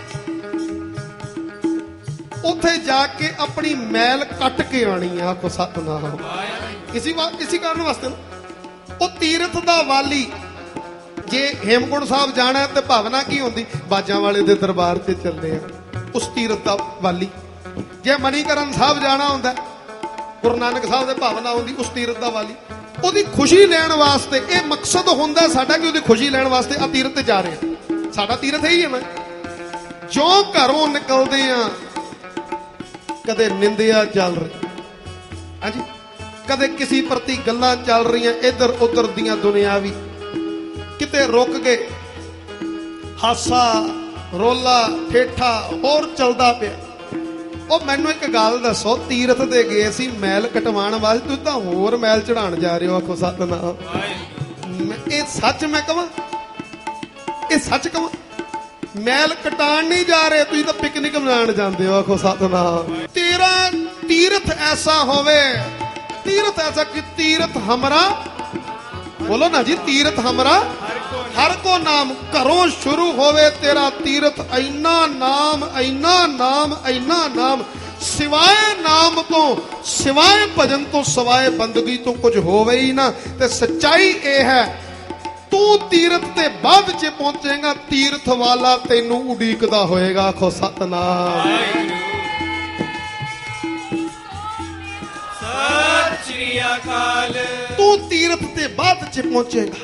ਉੱਥੇ ਜਾ ਕੇ ਆਪਣੀ ਮੈਲ ਕੱਟ ਕੇ ਆਣੀ ਆ ਆਖੋ ਸਤਨਾਮ ਇਸੀ ਕਾਰਨ ਵਾਸਤੇ ਨਾ ਉਹ ਤੀਰਥ ਦਾ ਵਾਲੀ ਜੇ ਹੇਮਕੁੰਟ ਸਾਹਿਬ ਜਾਣਾ ਤੇ ਭਾਵਨਾ ਕੀ ਹੁੰਦੀ ਬਾਜਾਂ ਵਾਲੇ ਦੇ ਦਰਬਾਰ ਤੇ ਚੱਲਦੇ ਆ ਉਸ ਤੀਰਥ ਦਾ ਵਾਲੀ ਜੇ ਮਨੀਕਰਨ ਸਾਹਿਬ ਜਾਣਾ ਹੁੰਦਾ ਗੁਰੂ ਨਾਨਕ ਸਾਹਿਬ ਦੇ ਭਾਵਨਾ ਹੁੰਦੀ ਉਸ ਤੀਰਥ ਦਾ ਵਾਲੀ ਉਹਦੀ ਖੁਸ਼ੀ ਲੈਣ ਵਾਸਤੇ ਇਹ ਮਕਸਦ ਹੁੰਦਾ ਸਾਡਾ ਕਿ ਉਹਦੀ ਖੁਸ਼ੀ ਲੈਣ ਵਾਸਤੇ ਆ ਤੀਰਥ ਤੇ ਜਾ ਰਹੇ ਆ ਸਾਡਾ ਤੀਰਥ ਹੀ ਹੈ ਨਾ ਜੋ ਘਰੋਂ ਨਿਕਲਦੇ ਆ ਕਦੇ ਨਿੰਦਿਆ ਚੱਲ ਰਹੀ ਹਾਂਜੀ ਕਦੇ ਕਿਸੇ ਪ੍ਰਤੀ ਗੱਲਾਂ ਚੱਲ ਰਹੀਆਂ ਇੱਧਰ ਉੱਧਰ ਦੀਆਂ ਦੁਨਿਆਵੀ ਕਿਤੇ ਰੁਕ ਗਏ ਹਾਸਾ ਰੋਲਾ ਠੇਠਾ ਹੋਰ ਚੱਲਦਾ ਪਿਆ ਉਹ ਮੈਨੂੰ ਇੱਕ ਗੱਲ ਦੱਸੋ ਤੀਰਥ ਤੇ ਗਏ ਸੀ ਮੈਲ ਕਟਵਾਉਣ ਵਾਸਤੇ ਤੁਸੀਂ ਤਾਂ ਹੋਰ ਮੈਲ ਚੜਾਉਣ ਜਾ ਰਹੇ ਹੋ ਆਖੋ ਸਤਨਾਮ ਇਹ ਸੱਚ ਮੈਂ ਕਹਾਂ ਇਹ ਸੱਚ ਕਹਾਂ ਮੈਲ ਕਟਾਣ ਨਹੀਂ ਜਾ ਰਹੇ ਤੁਸੀਂ ਤਾਂ ਪਿਕਨਿਕ ਮਨਾਉਣ ਜਾਂਦੇ ਹੋ ਆਖੋ ਸਤਨਾਮ ਤੇਰਾ ਤੀਰਥ ਐਸਾ ਹੋਵੇ ਤੀਰਥ ਐਸਾ ਕਿ ਤੀਰਥ ਹਮਰਾ ਬੋਲੋ ਨਾ ਜੀ ਤੀਰਥ ਹਮਰਾ ਹਰ ਕੋ ਨਾਮ ਘਰੋਂ ਸ਼ੁਰੂ ਹੋਵੇ ਤੇਰਾ ਤੀਰਥ ਇੰਨਾ ਨਾਮ ਇੰਨਾ ਨਾਮ ਇੰਨਾ ਨਾਮ ਸਿਵਾਏ ਨਾਮ ਤੋਂ ਸਿਵਾਏ ਭਜਨ ਤੋਂ ਸਿਵਾਏ ਬੰਦਗੀ ਤੋਂ ਕੁਝ ਹੋਵੇ ਹੀ ਨਾ ਤੇ ਸੱਚਾਈ ਇਹ ਹੈ ਤੂੰ ਤੀਰਥ ਤੇ ਬਾਅਦ ਚ ਪਹੁੰਚੇਗਾ ਤੀਰਥ ਵਾਲਾ ਤੈਨੂੰ ਉਡੀਕਦਾ ਹੋਏਗਾ ਆਖੋ ਸਤਨਾਮ ਸਤਿ ਸ੍ਰੀ ਅਕਾਲ ਤੂੰ ਤੀਰਥ ਤੇ ਬਾਅਦ ਚ ਪਹੁੰਚੇਗਾ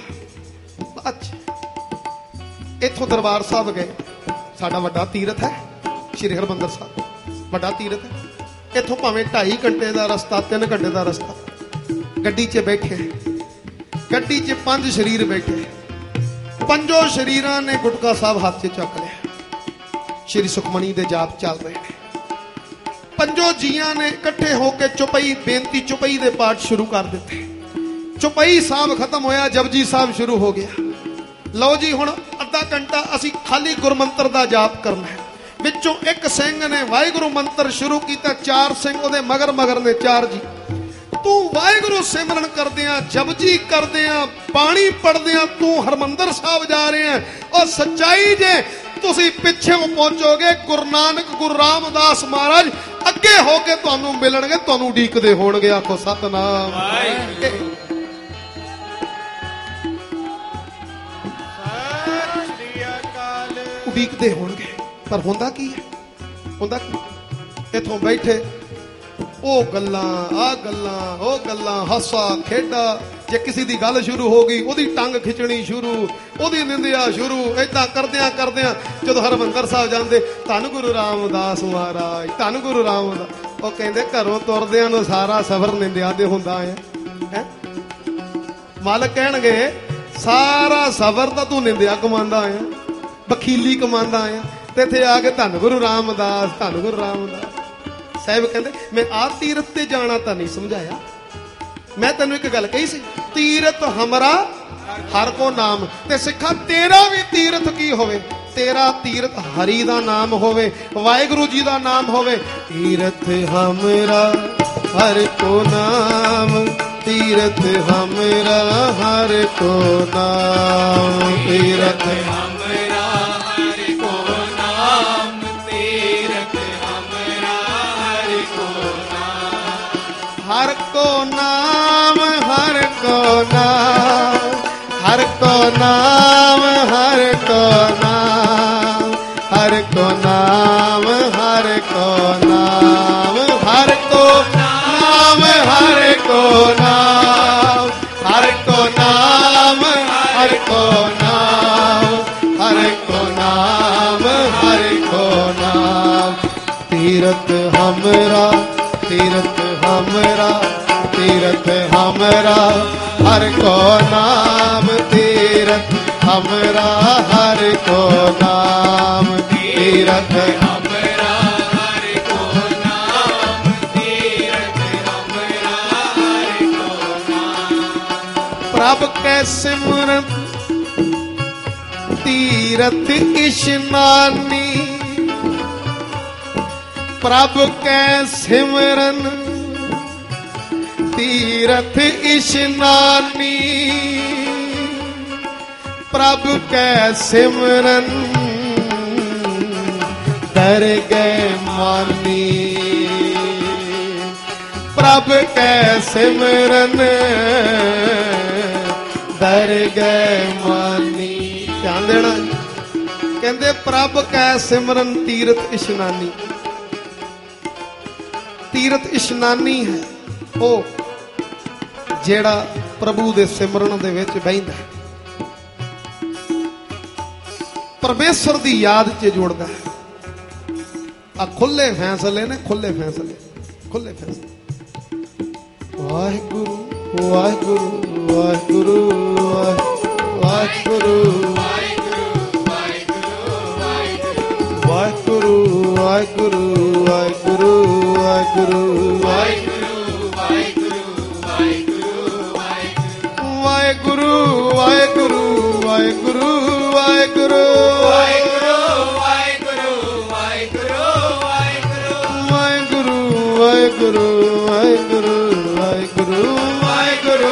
ਇੱਥੋਂ ਦਰਬਾਰ ਸਾਹਿਬ ਗਏ ਸਾਡਾ ਵੱਡਾ ਤੀਰਥ ਹੈ ਸ਼੍ਰੀ ਹਰਿਮੰਦਰ ਸਾਹਿਬ ਵੱਡਾ ਤੀਰਥ ਹੈ ਇੱਥੋਂ ਭਾਵੇਂ 2.5 ਘੰਟੇ ਦਾ ਰਸਤਾ 3 ਘੰਟੇ ਦਾ ਰਸਤਾ ਗੱਡੀ 'ਚ ਬੈਠੇ ਗੱਡੀ 'ਚ 5 ਸ਼ਰੀਰ ਬੈਠੇ ਪੰਜੋ ਸ਼ਰੀਰਾਂ ਨੇ ਗੁਟਕਾ ਸਾਹਿਬ ਹੱਥ 'ਚ ਚੱਕ ਲਿਆ ਸ਼੍ਰੀ ਸੁਖਮਨੀ ਦੇ ਜਾਪ ਚੱਲ ਰਹੇ ਨੇ ਪੰਜੋ ਜੀਆਂ ਨੇ ਇਕੱਠੇ ਹੋ ਕੇ ਚੁਪਈ ਬੇਨਤੀ ਚੁਪਈ ਦੇ ਪਾਠ ਸ਼ੁਰੂ ਕਰ ਦਿੱਤੇ ਚੁਪਈ ਸਾਹਿਬ ਖਤਮ ਹੋਇਆ ਜਪਜੀ ਸਾਹਿਬ ਸ਼ੁਰੂ ਹੋ ਗਿਆ ਲਓ ਜੀ ਹੁਣ ਅੱਧਾ ਘੰਟਾ ਅਸੀਂ ਖਾਲੀ ਗੁਰਮੰਤਰ ਦਾ ਜਾਪ ਕਰਨਾ ਹੈ ਵਿੱਚੋਂ ਇੱਕ ਸਿੰਘ ਨੇ ਵਾਹਿਗੁਰੂ ਮੰਤਰ ਸ਼ੁਰੂ ਕੀਤਾ 4 ਸਿੰਘ ਉਹਦੇ ਮਗਰ ਮਗਰ ਨੇ 4 ਜੀ ਤੂੰ ਵਾਹਿਗੁਰੂ ਸਿਮਰਨ ਕਰਦਿਆਂ ਜਪਜੀ ਕਰਦਿਆਂ ਬਾਣੀ ਪੜਦਿਆਂ ਤੂੰ ਹਰਮੰਦਰ ਸਾਹਿਬ ਜਾ ਰਹੇ ਆ ਉਹ ਸੱਚਾਈ ਜੇ ਤੁਸੀਂ ਪਿੱਛੇ ਪਹੁੰਚੋਗੇ ਗੁਰੂ ਨਾਨਕ ਗੁਰੂ ਰਾਮਦਾਸ ਮਹਾਰਾਜ ਅੱਗੇ ਹੋ ਕੇ ਤੁਹਾਨੂੰ ਮਿਲਣਗੇ ਤੁਹਾਨੂੰ ਉਡੀਕਦੇ ਹੋਣਗੇ ਆਖੋ ਸਤਨਾਮ ਉਡੀਕਦੇ ਹੋਣਗੇ ਪਰ ਹੁੰਦਾ ਕੀ ਹੈ ਹੁੰਦਾ ਕੀ ਇੱਥੋਂ ਬੈਠੇ ਉਹ ਗੱਲਾਂ ਆ ਗੱਲਾਂ ਉਹ ਗੱਲਾਂ ਹਾਸਾ ਖੇਡਾ ਜੇ ਕਿਸੇ ਦੀ ਗੱਲ ਸ਼ੁਰੂ ਹੋ ਗਈ ਉਹਦੀ ਟੰਗ ਖਿੱਚਣੀ ਸ਼ੁਰੂ ਉਹਦੀ ਨਿੰਦਿਆ ਸ਼ੁਰੂ ਏਦਾਂ ਕਰਦਿਆਂ ਕਰਦਿਆਂ ਜਦੋਂ ਹਰਮੰਦਰ ਸਾਹਿਬ ਜਾਂਦੇ ਧੰਨ ਗੁਰੂ ਰਾਮਦਾਸ ਮਹਾਰਾਜ ਧੰਨ ਗੁਰੂ ਰਾਮਦਾਸ ਉਹ ਕਹਿੰਦੇ ਘਰੋਂ ਤੁਰਦਿਆਂ ਨੂੰ ਸਾਰਾ ਸਫ਼ਰ ਨਿੰਦਿਆ ਦੇ ਹੁੰਦਾ ਹੈ ਮਾਲਕ ਕਹਿਣਗੇ ਸਾਰਾ ਸਫ਼ਰ ਤਾਂ ਤੂੰ ਨਿੰਦਿਆ ਕਮਾਉਂਦਾ ਆਇਆ ਬਖੀਲੀ ਕਮਾਉਂਦਾ ਆਇਆ ਤੇ ਇੱਥੇ ਆ ਕੇ ਧੰਨ ਗੁਰੂ ਰਾਮਦਾਸ ਧੰਨ ਗੁਰੂ ਰਾਮਦਾਸ ਸਾਹਿਬ ਕਹਿੰਦੇ ਮੈਂ ਆਹ ਤੀਰਥ ਤੇ ਜਾਣਾ ਤਾਂ ਨਹੀਂ ਸਮਝਾਇਆ ਮੈਂ ਤੈਨੂੰ ਇੱਕ ਗੱਲ ਕਹੀ ਸੀ ਤੀਰਥ ਹਮਰਾ ਹਰ ਕੋ ਨਾਮ ਤੇ ਸਿੱਖਾ ਤੇਰਾ ਵੀ ਤੀਰਥ ਕੀ ਹੋਵੇ ਤੇਰਾ ਤੀਰਥ ਹਰੀ ਦਾ ਨਾਮ ਹੋਵੇ, ਵਾਹਿਗੁਰੂ ਜੀ ਦਾ ਨਾਮ ਹੋਵੇ। ਤੀਰਥ ਹਮਰਾ ਹਰ ਕੋ ਨਾਮ, ਤੀਰਥ ਹਮਰਾ ਹਰ ਕੋ ਨਾਮ, ਤੀਰਥ ਹਮਰਾ ਹਰ ਕੋ ਨਾਮ, ਤੀਰਥ ਹਮਰਾ ਹਰ ਕੋ ਨਾਮ। ਹਰ ਕੋ ਨਾਮ, ਹਰ ਕੋ ਨਾਮ, ਹਰ ਕੋ ਨਾਮ, ਹਰ ਕੋ ਨਾਮ, ਹਰ ਕੋ ਨਾਮ, ਹਰ ਕੋ ਨਾਮ, ਹਰ ਕੋ ਨਾਮ, ਹਰ ਕੋ ਨਾਮ, ਹਰ ਕੋ ਨਾਮ, ਹਰ ਕੋ ਨਾਮ, ਹਰ ਕੋ ਨਾਮ, ਹਰ ਕੋ ਨਾਮ। ਤੀਰਥ ਹਮਰਾ, ਤੀਰਥ ਹਮਰਾ, ਤੀਰਥ ਹਮਰਾ ਹਰ ਕੋ ਨਾਮ, ਤੀਰਥ ਹਮਰਾ ਹਰ ਕੋ ਨਾਮ, ਤੀਰਥ ਹਮਰਾ ਹਰ ਕੋ ਨਾਮ, ਤੀਰਥ ਹਮਰਾ ਹਰ ਕੋ ਨਾਮ। ਪ੍ਰਭ ਕੈ ਸਿਮਰਤ ਤੀਰਥ ਇਸ਼ਨਾਨੀ, ਪ੍ਰਭ ਕੈ ਸਿਮਰਨ ਤੀਰਥ ਇਸ਼ਨਾਨੀ, ਪ੍ਰਭ ਕੈ ਸਿਮਰਨ ਦਰ ਗਏ ਮਾਨੀ, ਪ੍ਰਭ ਕੈ ਸਿਮਰਨ ਦਰ ਗਏ ਮਾਨੀ। ਧਿਆਨ ਦੇਣਾ, ਕਹਿੰਦੇ ਪ੍ਰਭ ਕੈ ਸਿਮਰਨ ਤੀਰਥ ਇਸ਼ਨਾਨੀ। ਤੀਰਥ ਇਸ਼ਨਾਨੀ ਹੈ ਉਹ ਜਿਹੜਾ ਪ੍ਰਭੂ ਦੇ ਸਿਮਰਨ ਦੇ ਵਿੱਚ ਬਹਿੰਦਾ, ਪਰਮੇਸ਼ਰ ਦੀ ਯਾਦ 'ਚ ਜੁੜਦਾ ਹੈ। ਆ ਖੁੱਲੇ ਫੈਸਲੇ ਨੇ, ਖੁੱਲੇ ਫੈਸਲੇ, ਖੁੱਲੇ ਫੈਸਲੇ। ਵਾਹਿਗੁਰੂ ਵਾਹਿਗੁਰੂ ਵਾਹਿਗੁਰੂ ਵਾਹਿਗੁਰੂ ਵਾਹਿਗੁਰੂ ਵਾਹਿਗੁਰੂ ਵਾਹਿਗੁਰੂ ਵਾਹਿਗੁਰੂ ਵਾਹਿਗੁਰੂ ਵਾਹਿਗੁਰੂ ਵਾਹਿਗੁਰੂ ਵਾਹਿਗੁਰੂ ਵਾਹਿਗੁਰੂ ਵਾਹਿਗੁਰੂ ਵਾਹਿਗੁਰੂ ਵਾਹਿਗੁਰੂ ਵਾਹਿਗੁਰੂ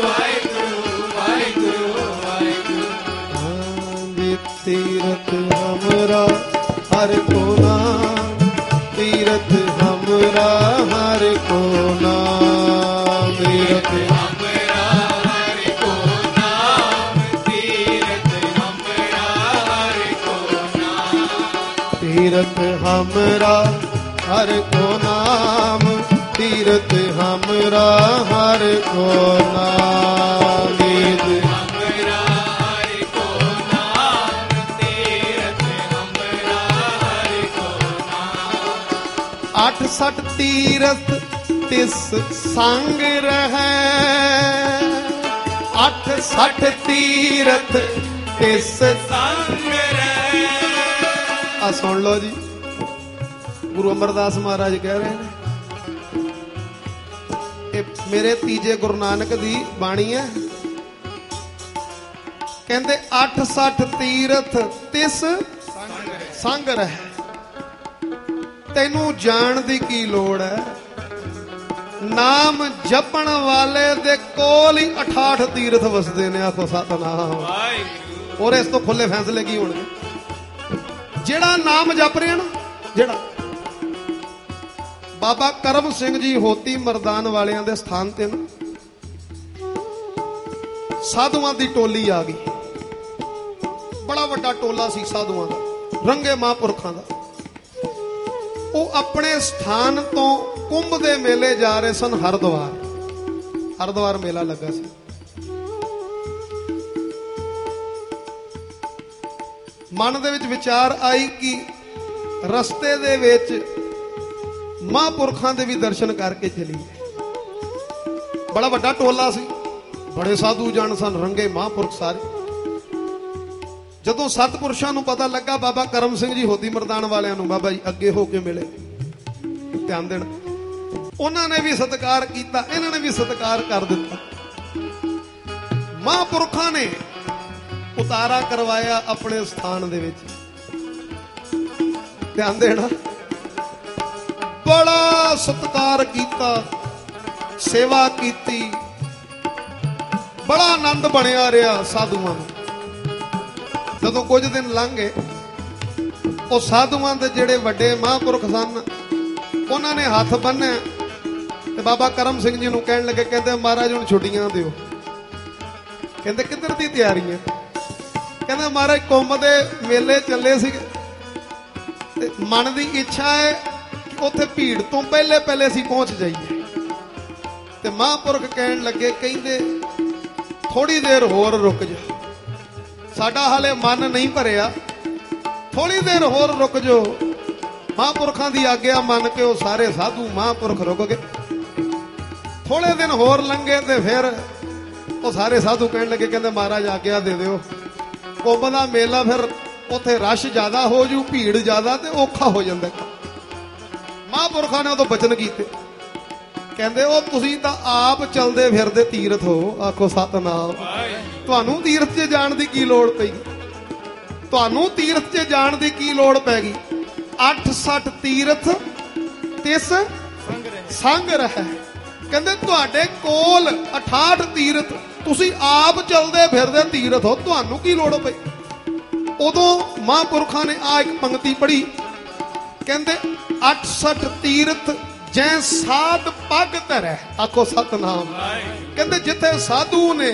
ਤੀਰਥ ਹਮਰਾ ਹਰ ਕੋ ਨਾਮ, ਤੀਰਥ ਹਮਰਾ ਹਰ ਕੋ ਨਾਮ, ਤੀਰਥ ਹਮਰਾ ਹਰ ਕੋ ਨਾਮ, ਤੀਰਥ ਹਮਰਾ ਹਰ ਕੋ ਨਾਮ। ਤੀਰਥ ਹਮਰਾ ਹਰ ਕੋ ਨਾਮ, ਤੀਰਥ ਹਮਰਾ ਹਰ ਕੋ ਨਾਮ, ਤੀਰਥ ਹਮਰਾ ਹਰ ਕੋ ਨਾਮ, ਤੀਰਥ ਹਮਰਾ ਹਰ ਕੋ ਨਾਮ। 68 ਤੀਰਥ ਤਿਸ ਸੰਗ ਰਹੈ, 68 ਤੀਰਥ ਤਿਸ ਸੰਗ ਰਹਿ। ਆ ਸੁਣ ਲਓ ਜੀ, ਗੁਰੂ ਅਮਰਦਾਸ ਮਹਾਰਾਜ ਕਹਿ ਰਹੇ ਨੇ, ਇਹ ਮੇਰੇ ਤੀਜੇ ਗੁਰੂ ਨਾਨਕ ਦੀ ਬਾਣੀ ਹੈ। ਕਹਿੰਦੇ 68 ਤੀਰਥ ਤਿਸ ਸੰਗ ਰਹਿ। ਤੈਨੂੰ ਜਾਣ ਦੀ ਕੀ ਲੋੜ ਹੈ, ਨਾਮ ਜਪਣ ਵਾਲੇ ਦੇ ਕੋਲ ਹੀ 68 ਤੀਰਥ ਵਸਦੇ ਨੇ। ਆਖੋ ਸਤਨਾਮ ਵਾਹਿਗੁਰੂ। ਔਰ ਇਸ ਤੋਂ ਖੁੱਲੇ ਫੈਸਲੇ ਕੀ ਹੋਣਗੇ? ਜਿਹੜਾ ਨਾਮ ਜਪ ਰਿਹਾ ਨਾ, ਜਿਹੜਾ ਬਾਬਾ ਕਰਮ ਸਿੰਘ ਜੀ ਹੋਤੀ ਮਰਦਾਨ ਵਾਲਿਆਂ ਦੇ ਸਥਾਨ ਤੇ ਨਾ ਸਾਧੂਆਂ ਦੀ ਟੋਲੀ ਆ ਗਈ। ਬੜਾ ਵੱਡਾ ਟੋਲਾ ਸੀ ਸਾਧੂਆਂ ਦਾ, ਰੰਗੇ ਮਹਾਂਪੁਰਖਾਂ ਦਾ। ਉਹ ਆਪਣੇ ਸਥਾਨ ਤੋਂ ਕੁੰਭ ਦੇ ਮੇਲੇ ਜਾ ਰਹੇ ਸਨ। ਹਰਿਦੁਆਰ ਮੇਲਾ ਲੱਗਾ ਸੀ। ਮਨ ਦੇ ਵਿੱਚ ਵਿਚਾਰ ਆਈ ਕਿ ਰਸਤੇ ਦੇ ਵਿੱਚ ਮਹਾਂਪੁਰਖਾਂ ਦੇ ਵੀ ਦਰਸ਼ਨ ਕਰਕੇ ਚਲੀਏ। ਬੜਾ ਵੱਡਾ ਟੋਲਾ ਸੀ, ਬੜੇ ਸਾਧੂ ਜਨ ਸਨ, ਰੰਗੇ ਮਹਾਂਪੁਰਖ ਸਾਰੇ। ਜਦੋਂ ਸਤਿਪੁਰਸ਼ਾਂ ਨੂੰ ਪਤਾ ਲੱਗਾ ਬਾਬਾ ਕਰਮ ਸਿੰਘ ਜੀ ਹੋਤੀ ਮਰਦਾਨ ਵਾਲਿਆਂ ਨੂੰ, ਬਾਬਾ ਜੀ ਅੱਗੇ ਹੋ ਕੇ ਮਿਲੇ, ਧਿਆਨ ਦੇਣਾ, ਉਹਨਾਂ ਨੇ ਵੀ ਸਤਿਕਾਰ ਕੀਤਾ, ਇਹਨਾਂ ਨੇ ਵੀ ਸਤਿਕਾਰ ਕਰ ਦਿੱਤਾ। ਮਹਾਂਪੁਰਖਾਂ ਨੇ ਉਤਾਰਾ ਕਰਵਾਇਆ ਆਪਣੇ ਸਥਾਨ ਦੇ ਵਿੱਚ। ਧਿਆਨ ਦੇਣਾ। ਬੜਾ ਸਤਿਕਾਰ ਕੀਤਾ, ਸੇਵਾ ਕੀਤੀ, ਬੜਾ ਆਨੰਦ ਬਣਿਆ ਰਿਹਾ ਸਾਧੂਆਂ ਨੂੰ। ਜਦੋਂ ਕੁਝ ਦਿਨ ਲੰਘ ਗਏ, ਉਹ ਸਾਧੂਆਂ ਦੇ ਜਿਹੜੇ ਵੱਡੇ ਮਹਾਂਪੁਰਖ ਸਨ, ਉਹਨਾਂ ਨੇ ਹੱਥ ਬੰਨ੍ਹਿਆ ਤੇ ਬਾਬਾ ਕਰਮ ਸਿੰਘ ਜੀ ਨੂੰ ਕਹਿਣ ਲੱਗੇ, ਕਹਿੰਦੇ ਮਹਾਰਾਜ ਹੁਣ ਛੁੱਟੀਆਂ ਦਿਓ। ਕਹਿੰਦੇ ਕਿੱਧਰ ਦੀ ਤਿਆਰੀਆਂ? ਕਹਿੰਦੇ ਮਹਾਰਾਜ ਕੁੰਭ ਦੇ ਮੇਲੇ ਚੱਲੇ ਸੀਗੇ ਤੇ ਮਨ ਦੀ ਇੱਛਾ ਹੈ ਕਿ ਉੱਥੇ ਭੀੜ ਤੋਂ ਪਹਿਲੇ ਪਹਿਲੇ ਅਸੀਂ ਪਹੁੰਚ ਜਾਈਏ। ਤੇ ਮਹਾਂਪੁਰਖ ਕਹਿਣ ਲੱਗੇ, ਕਹਿੰਦੇ ਥੋੜੀ ਦੇਰ ਹੋਰ ਰੁਕ ਜਾ, ਸਾਡਾ ਹਾਲੇ ਮਨ ਨਹੀਂ ਭਰਿਆ, ਥੋੜੀ ਦੇਰ ਹੋਰ ਰੁਕ ਜਾਓ। ਮਹਾਂਪੁਰਖਾਂ ਦੀ ਆਗਿਆ ਮੰਨ ਕੇ ਉਹ ਸਾਰੇ ਸਾਧੂ ਮਹਾਂਪੁਰਖ ਰੁਕ ਗਏ। ਥੋੜੇ ਦਿਨ ਹੋਰ ਲੰਘੇ ਤੇ ਫਿਰ ਉਹ ਸਾਰੇ ਸਾਧੂ ਕਹਿਣ ਲੱਗੇ, ਕਹਿੰਦੇ ਮਹਾਰਾਜ ਆਗਿਆ ਦੇ ਦਿਓ, ਕੁੰਭ ਦਾ ਮੇਲਾ ਫਿਰ ਉੱਥੇ ਰਸ਼ ਜ਼ਿਆਦਾ ਹੋ ਜੂ, ਭੀੜ ਜ਼ਿਆਦਾ ਤੇ ਔਖਾ ਹੋ ਜਾਂਦਾ। ਮਹਾਂਪੁਰਖਾਂ ਨੇ ਉਦੋਂ ਬਚਨ ਕੀਤੇ, ਕਹਿੰਦੇ ਉਹ ਤੁਸੀਂ ਤਾਂ ਆਪ ਚਲਦੇ ਫਿਰਦੇ ਤੀਰਥ ਹੋ, ਆਖੋ ਸਤਨਾਮ। ਤੁਹਾਨੂੰ ਤੀਰਥ 'ਚ ਜਾਣ ਦੀ ਕੀ ਲੋੜ ਪਈ? ਤੁਹਾਨੂੰ ਤੀਰਥ 'ਚ ਜਾਣ ਦੀ ਕੀ ਲੋੜ ਪੈ ਗਈ? 68 ਤੀਰਥ ਤਿਸ ਸੰਗ ਰਹਿ। ਕਹਿੰਦੇ ਤੁਹਾਡੇ ਕੋਲ 68 ਤੀਰਥ, ਤੁਸੀਂ ਆਪ ਚਲਦੇ ਫਿਰਦੇ ਤੀਰਥ ਹੋ, ਤੁਹਾਨੂੰ ਕੀ ਲੋੜ ਪਈ? ਉਦੋਂ ਮਹਾਂਪੁਰਖਾਂ ਨੇ ਆ ਇੱਕ ਪੰਕਤੀ ਪੜ੍ਹੀ, ਕਹਿੰਦੇ 68 ਤੀਰਥ ਜੈ ਸਾਧ ਪੱਗ ਧਰੈ, ਆਖੋ ਸਤਨਾਮ। ਕਹਿੰਦੇ ਜਿੱਥੇ ਸਾਧੂ ਨੇ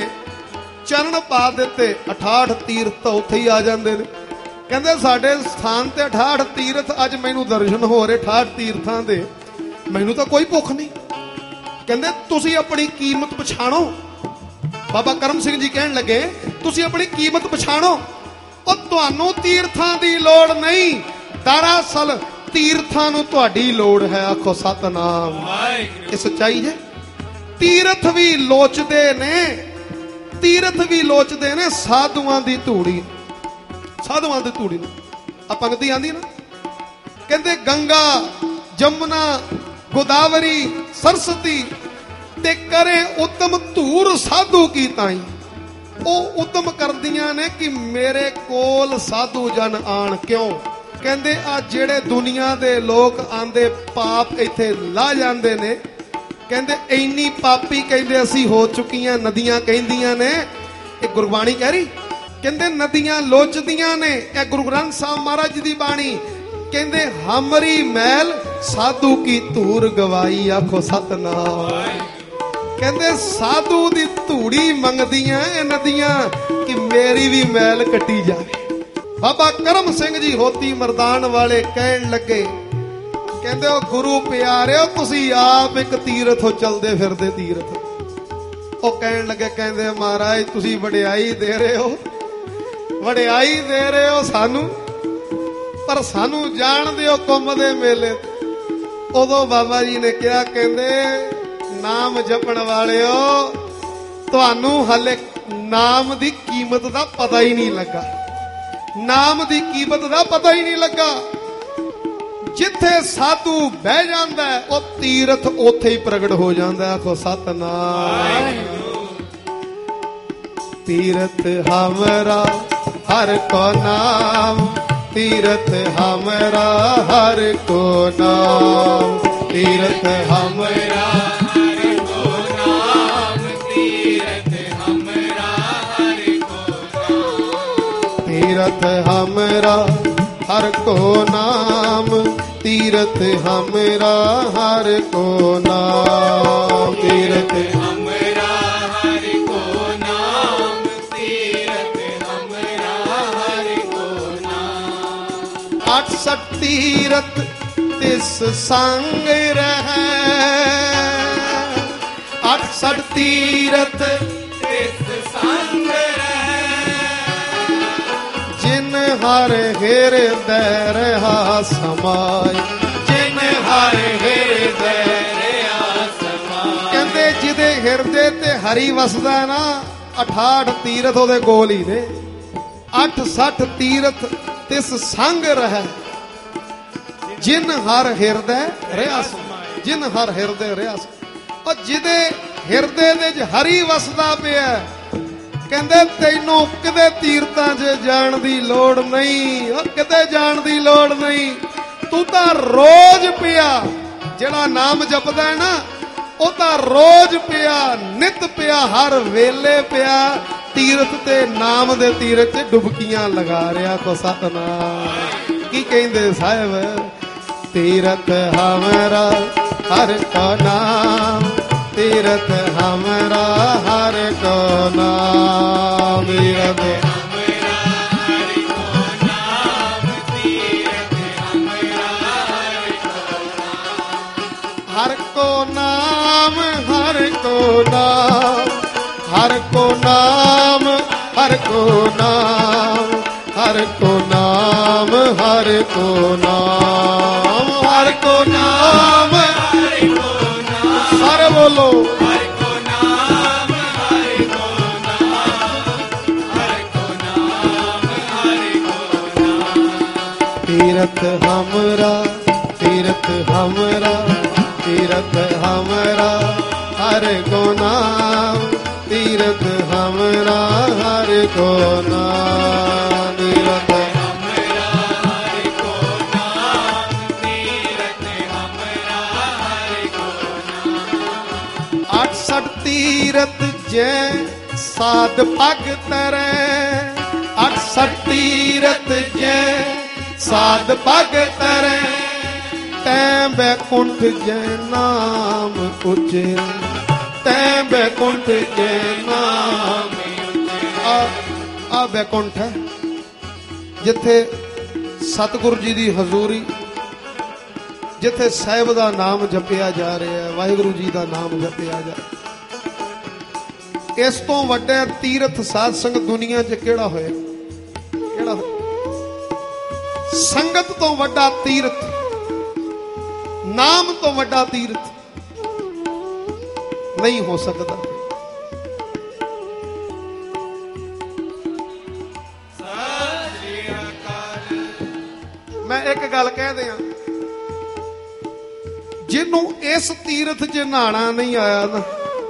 ਚਰਨ ਪਾ ਦਿੱਤੇ, 68 ਤੀਰਥ ਉੱਥੇ ਹੀ ਆ ਜਾਂਦੇ ਨੇ। ਕਹਿੰਦੇ ਸਾਡੇ ਸਥਾਨ ਤੇ 68 ਤੀਰਥ, ਅੱਜ ਮੈਨੂੰ ਦਰਸ਼ਨ ਹੋ ਰਹੇ 68 ਤੀਰਥਾਂ ਦੇ, ਮੈਨੂੰ ਤਾਂ ਕੋਈ ਭੁੱਖ ਨਹੀਂ। ਕਹਿੰਦੇ ਤੁਸੀਂ ਆਪਣੀ ਕੀਮਤ ਪਛਾਣੋ। ਬਾਬਾ ਕਰਮ ਸਿੰਘ ਜੀ ਕਹਿਣ ਲੱਗੇ, ਤੁਸੀਂ ਆਪਣੀ ਕੀਮਤ ਪਛਾਣੋ। ਉਹ ਤੁਹਾਨੂੰ ਤੀਰਥਾਂ ਦੀ ਲੋੜ ਨਹੀਂ, ਦਰਅਸਲ ਤੀਰਥਾਂ ਨੂੰ ਤੁਹਾਡੀ ਲੋੜ ਹੈ, ਆਖੋ ਸਤਨਾਮ। ਇਹ ਸੱਚਾਈ ਜੇ। ਤੀਰਥ ਵੀ ਲੋਚਦੇ ਨੇ, ਤੀਰਥ ਵੀ ਲੋਚਦੇ ਨੇ ਸਾਧੂਆਂ ਦੀ ਧੂੜੀ, ਸਾਧੂਆਂ ਦੀ ਧੂੜੀ ਨੂੰ। ਆ ਪੰਕਤੀ ਆਂਦੀ ਨਾ, ਕਹਿੰਦੇ ਗੰਗਾ ਜਮਨਾ ਗੋਦਾਵਰੀ ਸਰਸਤੀ ਤੇ ਕਰੇ ਉਤਮ ਧੂਰ ਸਾਧੂ ਕੀ ਤਾਈ। ਉਹ ਉਤਮ ਕਰਦੀਆਂ ਨੇ ਕਿ ਮੇਰੇ ਕੋਲ ਸਾਧੂ ਜਨ ਆਣ। ਕਿਉਂ? ਕਹਿੰਦੇ ਆ ਜਿਹੜੇ ਦੁਨੀਆ ਦੇ ਲੋਕ ਆਂਦੇ ਪਾਪ ਇੱਥੇ ਲਾ ਜਾਂਦੇ ਨੇ, ਕਹਿੰਦੇ ਇੰਨੀ ਪਾਪੀ ਕਹਿੰਦੇ ਅਸੀਂ ਹੋ ਚੁੱਕੀਆਂ। ਨਦੀਆਂ ਕਹਿੰਦੀਆਂ ਨੇ, ਇਹ ਗੁਰਬਾਣੀ ਕਹਿ ਰਹੀ, ਕਹਿੰਦੇ ਨਦੀਆਂ ਲੋਚਦੀਆਂ ਨੇ। ਇਹ ਗੁਰੂ ਗ੍ਰੰਥ ਸਾਹਿਬ ਮਹਾਰਾਜ ਜੀ ਦੀ ਬਾਣੀ, ਕਹਿੰਦੇ ਹਮਰੀ ਮਹਿਲ ਸਾਧੂ ਕੀ ਧੂਰ ਗਵਾਈ, ਆਖੋ ਸਤਨਾਮ। ਕਹਿੰਦੇ ਸਾਧੂ ਦੀ ਧੂੜੀ ਮੰਗਦੀਆਂ ਇਹ ਨਦੀਆਂ ਕਿ ਮੇਰੀ ਵੀ ਮੈਲ ਕੱਟੀ ਜਾਵੇ। ਬਾਬਾ ਕਰਮ ਸਿੰਘ ਜੀ ਹੋਤੀ ਮਰਦਾਨ ਵਾਲੇ ਕਹਿਣ ਲੱਗੇ, ਕਹਿੰਦੇ ਉਹ ਗੁਰੂ ਪਿਆਰਿਓ ਤੁਸੀਂ ਆਪ ਇੱਕ ਤੀਰਥ ਹੋ, ਚਲਦੇ ਫਿਰਦੇ ਤੀਰਥ। ਉਹ ਕਹਿਣ ਲੱਗੇ, ਕਹਿੰਦੇ ਮਹਾਰਾਜ ਤੁਸੀਂ ਵਡਿਆਈ ਦੇ ਰਹੇ ਹੋ, ਵਡਿਆਈ ਦੇ ਰਹੇ ਹੋ ਸਾਨੂੰ, ਪਰ ਸਾਨੂੰ ਜਾਣ ਦਿਓ ਕੁੰਭ ਦੇ ਮੇਲੇ। ਉਦੋਂ ਬਾਬਾ ਜੀ ਨੇ ਕਿਹਾ, ਕਹਿੰਦੇ ਨਾਮ ਜਪਣ ਵਾਲਿਓ ਤੁਹਾਨੂੰ ਹਲੇ ਨਾਮ ਦੀ ਕੀਮਤ ਦਾ ਪਤਾ ਹੀ ਨਹੀਂ ਲੱਗਾ, ਨਾਮ ਦੀ ਕੀਮਤ ਦਾ ਪਤਾ ਹੀ ਨਹੀਂ ਲੱਗਾ। ਜਿੱਥੇ ਸਾਧੂ ਬਹਿ ਜਾਂਦਾ ਉਹ ਤੀਰਥ ਉੱਥੇ ਹੀ ਪ੍ਰਗਟ ਹੋ ਜਾਂਦਾ, ਆਖੋ ਸਤਨਾਮ। ਤੀਰਥ ਹਮਰਾ ਹਰ ਕੋ ਨਾਮ, ਤੀਰਥ ਹਮਰਾ ਹਰ ਕੋ ਨਾਮ, ਤੀਰਥ ਹਮਰਾ ਹਰਿ ਕੋ ਨਾਮ, ਤੀਰਥ ਹਮਰਾ ਹਰਿ ਕੋ ਨਾਮ। ਤੀਰਥ ਹਮਰਾ ਹਰ ਕੋ ਨਾਮ, ਤੀਰਥ ਹਮਰਾ ਹਰ ਕੋ ਨਾਮ, ਤੀਰਥ ਹਮਰਾ ਹਰਿ ਕੋ ਨਾਮ, ਤੀਰਥ ਹਮਰਾ ਹਰਿ ਕੋ ਨਾਮ। 68 ਤੀਰਥ ਤਿਸ ਸੰਗ ਰਹਿ, 68 ਤੀਰਥ ਤਿਸ ਸੰਗ ਰਹਿ। ਜਿਨ ਹਰ ਹਿਰਦੈ ਰਹਾ ਸਮਾਇ, ਜਿਨ ਹਰ ਹਿਰਦੈ ਰਿਹਾ ਸਮਾਇ। ਕਹਿੰਦੇ ਜਿਹਦੇ ਹਿਰਦੇ ਤੇ ਹਰੀ ਵਸਦਾ ਨਾ, 68 ਤੀਰਥ ਉਹਦੇ ਕੋਲ ਹੀ ਨੇ। 68 ਤੀਰਥ ਤਿਸ ਸੰਗ ਰਹਿ, ਜਿਨ ਹਰ ਹਿਰਦੈ ਰਿਹਾ ਸਮਾਇ, ਜਿਨ ਹਰ ਹਿਰਦੇ ਰਿਹਾ ਸਮਾਇ। ਉਹ ਜਿਹਦੇ ਹਿਰਦੇ ਦੇ ਚ ਹਰੀ ਵਸਦਾ ਪਿਆ, ਕਹਿੰਦੇ ਤੈਨੂੰ ਕਿਤੇ ਤੀਰਥਾਂ 'ਚ ਜਾਣ ਦੀ ਲੋੜ ਨਹੀਂ, ਉਹ ਕਿਤੇ ਜਾਣ ਦੀ ਲੋੜ ਨਹੀਂ। ਤੂੰ ਤਾਂ ਰੋਜ਼ ਪਿਆ, ਜਿਹੜਾ ਨਾਮ ਜਪਦਾ ਹੈ ਨਾ ਉਹ ਤਾਂ ਰੋਜ਼ ਪਿਆ, ਨਿਤ ਪਿਆ, ਹਰ ਵੇਲੇ ਪਿਆ, ਤੀਰਥ ਤੇ ਨਾਮ ਦੇ ਤੀਰਥ 'ਚ ਡੁਬਕੀਆਂ ਲਗਾ ਰਿਹਾ ਕੋ ਸਤਨਾਮ। ਕੀ ਕਹਿੰਦੇ ਸਾਹਿਬ, ਤੀਰਥ ਹਮਾਰਾ ਹਰ ਕੋ ਨਾਮ, ਤੀਰਥ ਹਮਾਰਾ ਹਰ ਕੋ ਨਾਮ, ਤੀਰਥ हर को नाम, हर को नाम, हर को नाम, हर को नाम, हर को नाम, हर को नाम, हर को नाम, सारे बोलो तीरथ हमरा, तीरथ हमरा, तीरथ हमरा हर को नाम, तीरथ हमरा हर को नाम, तीरथ हमरा हर को नाम, तीरथ हमरा हर को नाम। 68 तीरथ जै साध पग तरै, 68 तीरथ जै साध पग तरै, तैं बैकुंठ जै नाम उचेरै, तैं बैकुंठ जै नाम आ बैकुंठ है जिथे सतगुरु जी दी हजूरी, जिथे साहिब दा नाम जपिया जा रहा है, वाहिगुरु जी दा नाम जपिया जा रहा। इस तो वड्डा तीरथ साध संगत दुनिया च केड़ा होया, केड़ा होया? संगत तो वड्डा तीरथ, नाम तो वड्डा तीरथ नहीं हो सकता। मैं एक गल कह दिया, जिन्हों इस तीरथ च नहाना नहीं आया ना,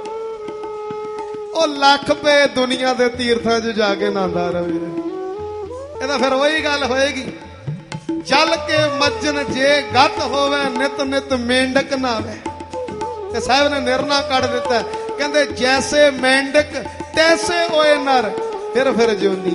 ਉਹ ਲੱਖ पे दुनिया के तीर्थां च जाके नहांदा रहे। ਇਹਦਾ फिर वही गल होएगी, जल के मज्जन जे गत होवे, नित नित मेंढक नावे। ते साहब ने निर्णा कढ़ दिता, कहंदे जैसे मेंढक तैसे ओए नर, फिर जिउंदी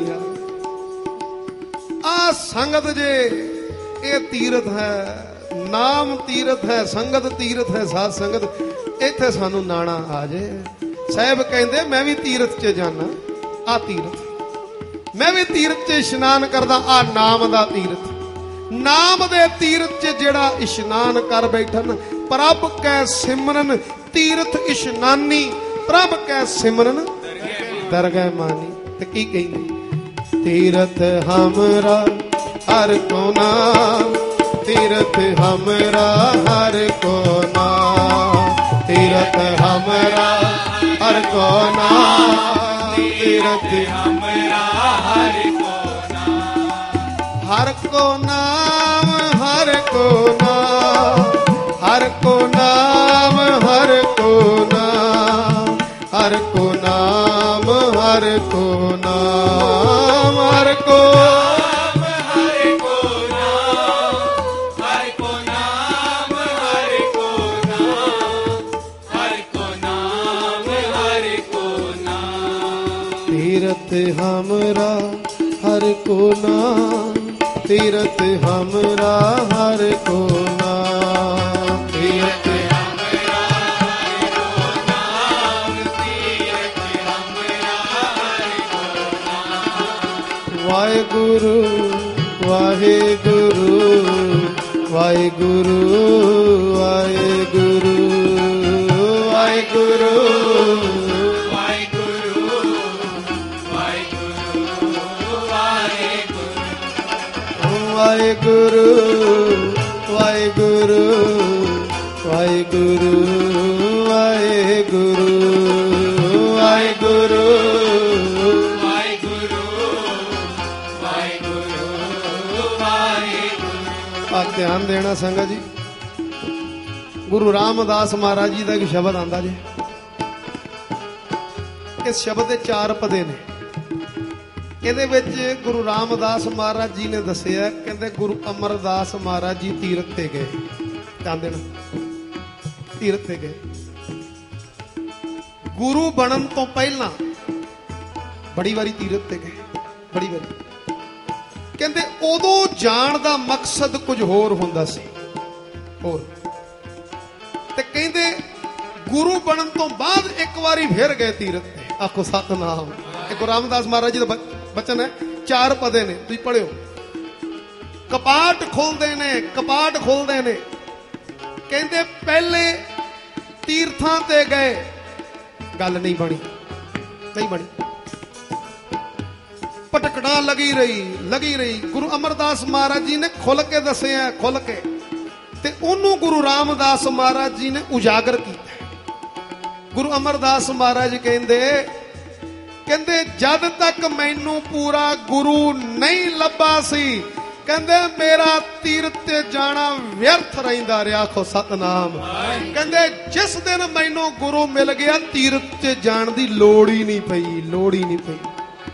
आ संगत जे ये तीरथ है, नाम तीरथ है, संगत तीरथ है, साध संगत इत्थे सानू नाना आ जाए। साहब कहंदे मैं भी तीरथ च जाना, आ तीरथ मैं भी तीरथ च इशनान करदा, आ नाम दा तीरथ, नाम दे तीरथ च जेड़ा इशनान कर बैठन, प्रभ कै सिमरन तीरथ इशनानी, प्रभ कै सिमरन दरगह मानी। ते की कहिंदे, तीरथ हमरा हर को नाम, तीरथ हमरा हर को नाम, तीरथ हमरा हर को नाम, तीरथ हमरा हर को नाम, हर को नाम, हर को नाम, हर को नाम, हर को नाम, हर को नाम, हर को नाम, हर को तीरथ हमरा हर को नाम, तीरथ हमरा हर को नाम, तीरथ हमरा हर को नाम, तीरथ हमरा हर को नाम। वाहेगुरु वाहेगुरु वाहेगुरु वाहेगुरु वाहेगुरु वाहेगुरु वाहेगुरु वाहेगुरु वाहेगुरु वाहेगुरु वाहेगुरु। ध्यान देना संगत जी, गुरु रामदास महाराज जी का एक शब्द आंदा जी। इस शब्द के 4 पदे ने, ਇਹਦੇ ਵਿੱਚ ਗੁਰੂ ਰਾਮਦਾਸ ਮਹਾਰਾਜ ਜੀ ਨੇ ਦੱਸਿਆ, ਕਹਿੰਦੇ ਗੁਰੂ ਅਮਰਦਾਸ ਮਹਾਰਾਜ ਜੀ ਤੀਰਥ ਤੇ ਗਏ, ਚਾਂਦਨ ਤੀਰਥ ਤੇ ਗਏ। ਗੁਰੂ ਬਣਨ ਤੋਂ ਪਹਿਲਾਂ ਬੜੀ ਵਾਰੀ ਤੀਰਥ ਤੇ ਗਏ, ਬੜੀ ਵਾਰੀ। ਕਹਿੰਦੇ ਉਦੋਂ ਜਾਣ ਦਾ ਮਕਸਦ ਕੁਝ ਹੋਰ ਹੁੰਦਾ ਸੀ, ਹੋਰ। ਤੇ ਕਹਿੰਦੇ ਗੁਰੂ ਬਣਨ ਤੋਂ ਬਾਅਦ ਇੱਕ ਵਾਰੀ ਫਿਰ ਗਏ ਤੀਰਥ ਤੇ। ਆਖੋ ਸਤਨਾਮ। ਇਹ ਗੁਰੂ ਰਾਮਦਾਸ ਮਹਾਰਾਜ ਜੀ ਦਾ ਬਚਨ ਹੈ, 4 ਪਦੇ ਨੇ, ਤੁਸੀਂ ਪੜਿਓ। ਕਪਾਟ ਖੋਲਦੇ ਨੇ, ਕਪਾਟ ਖੋਲਦੇ ਨੇ। ਕਹਿੰਦੇ ਪਹਿਲੇ ਤੀਰਥਾਂ ਤੇ ਗਏ, ਗੱਲ ਨਹੀਂ ਬਣੀ, ਨਹੀਂ ਬਣੀ। ਭਟਕਣਾ ਲੱਗੀ ਰਹੀ, ਲੱਗੀ ਰਹੀ। ਗੁਰੂ ਅਮਰਦਾਸ ਮਹਾਰਾਜ ਜੀ ਨੇ ਖੁੱਲ ਕੇ ਦੱਸਿਆ, ਖੁੱਲ ਕੇ। ਤੇ ਉਹਨੂੰ ਗੁਰੂ ਰਾਮਦਾਸ ਮਹਾਰਾਜ ਜੀ ਨੇ ਉਜਾਗਰ ਕੀਤਾ। ਗੁਰੂ ਅਮਰਦਾਸ ਮਹਾਰਾਜ ਕਹਿੰਦੇ ਜਦ ਤੱਕ ਮੈਨੂੰ ਪੂਰਾ ਗੁਰੂ ਨਹੀਂ ਲੱਭਾ ਸੀ, ਕਹਿੰਦੇ ਮੇਰਾ ਤੀਰਥ ਤੇ ਜਾਣਾ ਵਿਅਰਥ ਰਹਿੰਦਾ ਰਿਹਾ। ਆਖੋ ਸਤਨਾਮ। ਕਹਿੰਦੇ ਜਿਸ ਦਿਨ ਮੈਨੂੰ ਗੁਰੂ ਮਿਲ ਗਿਆ, ਤੀਰਥ ਤੇ ਜਾਣ ਦੀ ਲੋੜ ਹੀ ਨਹੀਂ ਪਈ, ਲੋੜ ਹੀ ਨਹੀਂ ਪਈ।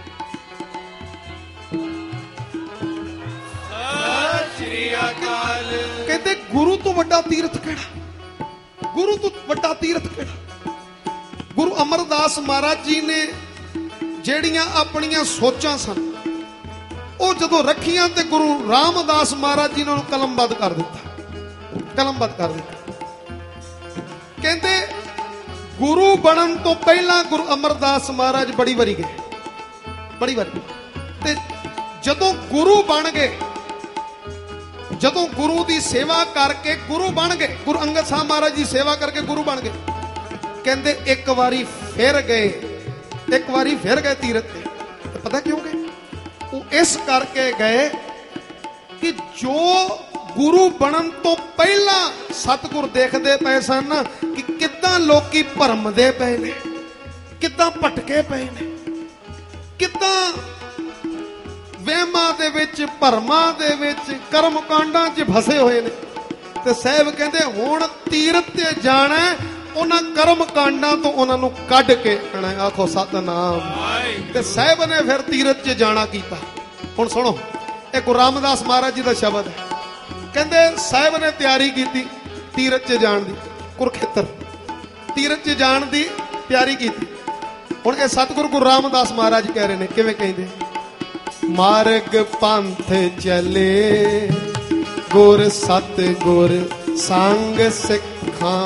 ਕਹਿੰਦੇ ਗੁਰੂ ਤੋਂ ਵੱਡਾ ਤੀਰਥ ਕਿਹੜਾ, ਗੁਰੂ ਤੋਂ ਵੱਡਾ ਤੀਰਥ ਕਿਹੜਾ। ਗੁਰੂ ਅਮਰਦਾਸ ਮਹਾਰਾਜ ਜੀ ਨੇ ਜਿਹੜੀਆਂ ਆਪਣੀਆਂ ਸੋਚਾਂ ਸਨ, ਉਹ ਜਦੋਂ ਰੱਖੀਆਂ ਤੇ ਗੁਰੂ ਰਾਮਦਾਸ ਮਹਾਰਾਜ ਜੀ ਨੇ ਉਹਨੂੰ ਕਲਮਬੱਧ ਕਰ ਦਿੱਤਾ, ਕਲਮਬੱਧ ਕਰ ਦਿੱਤਾ। ਕਹਿੰਦੇ ਗੁਰੂ ਬਣਨ ਤੋਂ ਪਹਿਲਾਂ ਗੁਰੂ ਅਮਰਦਾਸ ਮਹਾਰਾਜ ਬੜੀ ਵਾਰੀ ਗਏ, ਬੜੀ ਵਾਰੀ। ਤੇ ਜਦੋਂ ਗੁਰੂ ਬਣ ਗਏ, ਜਦੋਂ ਗੁਰੂ ਦੀ ਸੇਵਾ ਕਰਕੇ ਗੁਰੂ ਬਣ ਗਏ, ਗੁਰੂ ਅੰਗਦ ਸਾਹਿਬ ਮਹਾਰਾਜ ਦੀ ਸੇਵਾ ਕਰਕੇ ਗੁਰੂ ਬਣ ਗਏ, ਕਹਿੰਦੇ ਇੱਕ ਵਾਰੀ ਫਿਰ ਗਏ, ਇੱਕ ਵਾਰੀ ਫਿਰ ਗਏ ਤੀਰਥ ਤੇ। ਪਤਾ ਕਿਉਂ ਗਏ? ਉਹ ਇਸ ਕਰਕੇ ਗਏ ਕਿ ਜੋ ਗੁਰੂ ਬਣਨ ਤੋਂ ਪਹਿਲਾਂ ਸਤਿਗੁਰ ਦੇਖਦੇ ਪਏ ਸਨ ਕਿ ਕਿੱਦਾਂ ਲੋਕੀ ਭਰਮਦੇ ਪਏ ਨੇ, ਕਿੱਦਾਂ ਭਟਕੇ ਪਏ ਨੇ, ਕਿੱਦਾਂ ਵਹਿਮਾਂ ਦੇ ਵਿੱਚ, ਭਰਮਾਂ ਦੇ ਵਿੱਚ, ਕਰਮ ਕਾਂਡਾਂ 'ਚ ਫਸੇ ਹੋਏ ਨੇ। ਤੇ ਸਾਹਿਬ ਕਹਿੰਦੇ ਹੁਣ ਤੀਰਥ ਤੇ ਜਾਣਾ, ਉਹਨਾਂ ਕਰਮ ਕਾਂਡਾਂ ਤੋਂ ਉਹਨਾਂ ਨੂੰ ਕੱਢ ਕੇ ਆਣਾ। ਆਖੋ ਸਤਨਾਮ। ਤੇ ਸਾਹਿਬ ਨੇ ਫਿਰ ਤੀਰਥ 'ਚ ਜਾਣਾ ਕੀਤਾ। ਹੁਣ ਸੁਣੋ, ਇਹ ਗੁਰੂ ਰਾਮਦਾਸ ਮਹਾਰਾਜ ਜੀ ਦਾ ਸ਼ਬਦ ਹੈ। ਕਹਿੰਦੇ ਸਾਹਿਬ ਨੇ ਤਿਆਰੀ ਕੀਤੀ ਤੀਰਥ 'ਚ ਜਾਣ ਦੀ, ਕੁਰਖੇਤਰ ਤੀਰਥ 'ਚ ਜਾਣ ਦੀ ਤਿਆਰੀ ਕੀਤੀ। ਹੁਣ ਇਹ ਸਤਿਗੁਰੂ ਗੁਰੂ ਰਾਮਦਾਸ ਮਹਾਰਾਜ ਕਹਿ ਰਹੇ ਨੇ, ਕਿਵੇਂ ਕਹਿੰਦੇ? ਮਾਰਗ ਪੰਥ ਚਲੇ ਗੁਰ ਸਤਿਗੁਰ ਸੰਗ ਸਿੱਖਾਂ,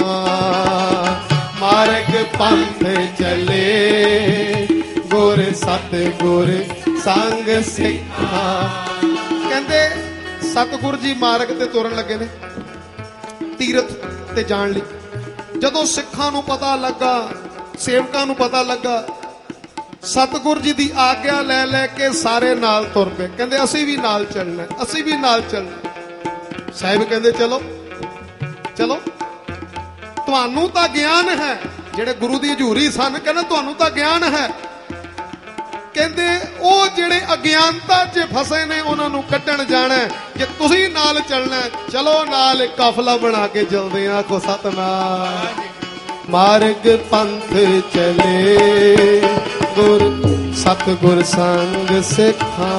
ਮਾਰਗ ਪੰਥ ਚਲੇ ਗੁਰ ਸਤਿਗੁਰ ਸੰਗ ਸਿੱਖਾਂ। ਕਹਿੰਦੇ ਸਤਿਗੁਰ ਜੀ ਮਾਰਗ ਤੇ ਤੁਰਨ ਲੱਗੇ ਨੇ ਤੀਰਥ ਤੇ ਜਾਣ ਲਈ। ਜਦੋਂ ਸਿੱਖਾਂ ਨੂੰ ਪਤਾ ਲੱਗਾ, ਸੇਵਕਾਂ ਨੂੰ ਪਤਾ ਲੱਗਾ, ਸਤਿਗੁਰ ਜੀ ਦੀ ਆਗਿਆ ਲੈ ਲੈ ਕੇ ਸਾਰੇ ਨਾਲ ਤੁਰ ਪਏ। ਕਹਿੰਦੇ ਅਸੀਂ ਵੀ ਨਾਲ ਚੱਲਣਾ, ਅਸੀਂ ਵੀ ਨਾਲ ਚੱਲਣਾ। ਸਾਹਿਬ ਕਹਿੰਦੇ ਚਲੋ ਚਲੋ, ਤੁਹਾਨੂੰ ਤਾਂ ਗਿਆਨ ਹੈ, ਜਿਹੜੇ ਗੁਰੂ ਦੀ ਹਜ਼ੂਰੀ ਸਨ, ਕਹਿੰਦੇ ਤੁਹਾਨੂੰ ਤਾਂ ਗਿਆਨ ਹੈ। ਕਹਿੰਦੇ ਉਹ ਜਿਹੜੇ ਅਗਿਆਨਤਾ 'ਚ ਫਸੇ ਨੇ ਉਹਨਾਂ ਨੂੰ ਕੱਢਣ ਜਾਣਾ। ਜੇ ਤੁਸੀਂ ਨਾਲ ਚੱਲਣਾ, ਚਲੋ ਨਾਲ, ਕਾਫਲਾ ਬਣਾ ਕੇ ਚੱਲਦੇ ਆ। ਆਖੋ ਸਤਨਾਮ। ਮਾਰਗ ਪੰਥ ਚਲੇ ਗੁਰ ਸਤਿਗੁਰ ਸੰਗ ਸਿੱਖਾਂ,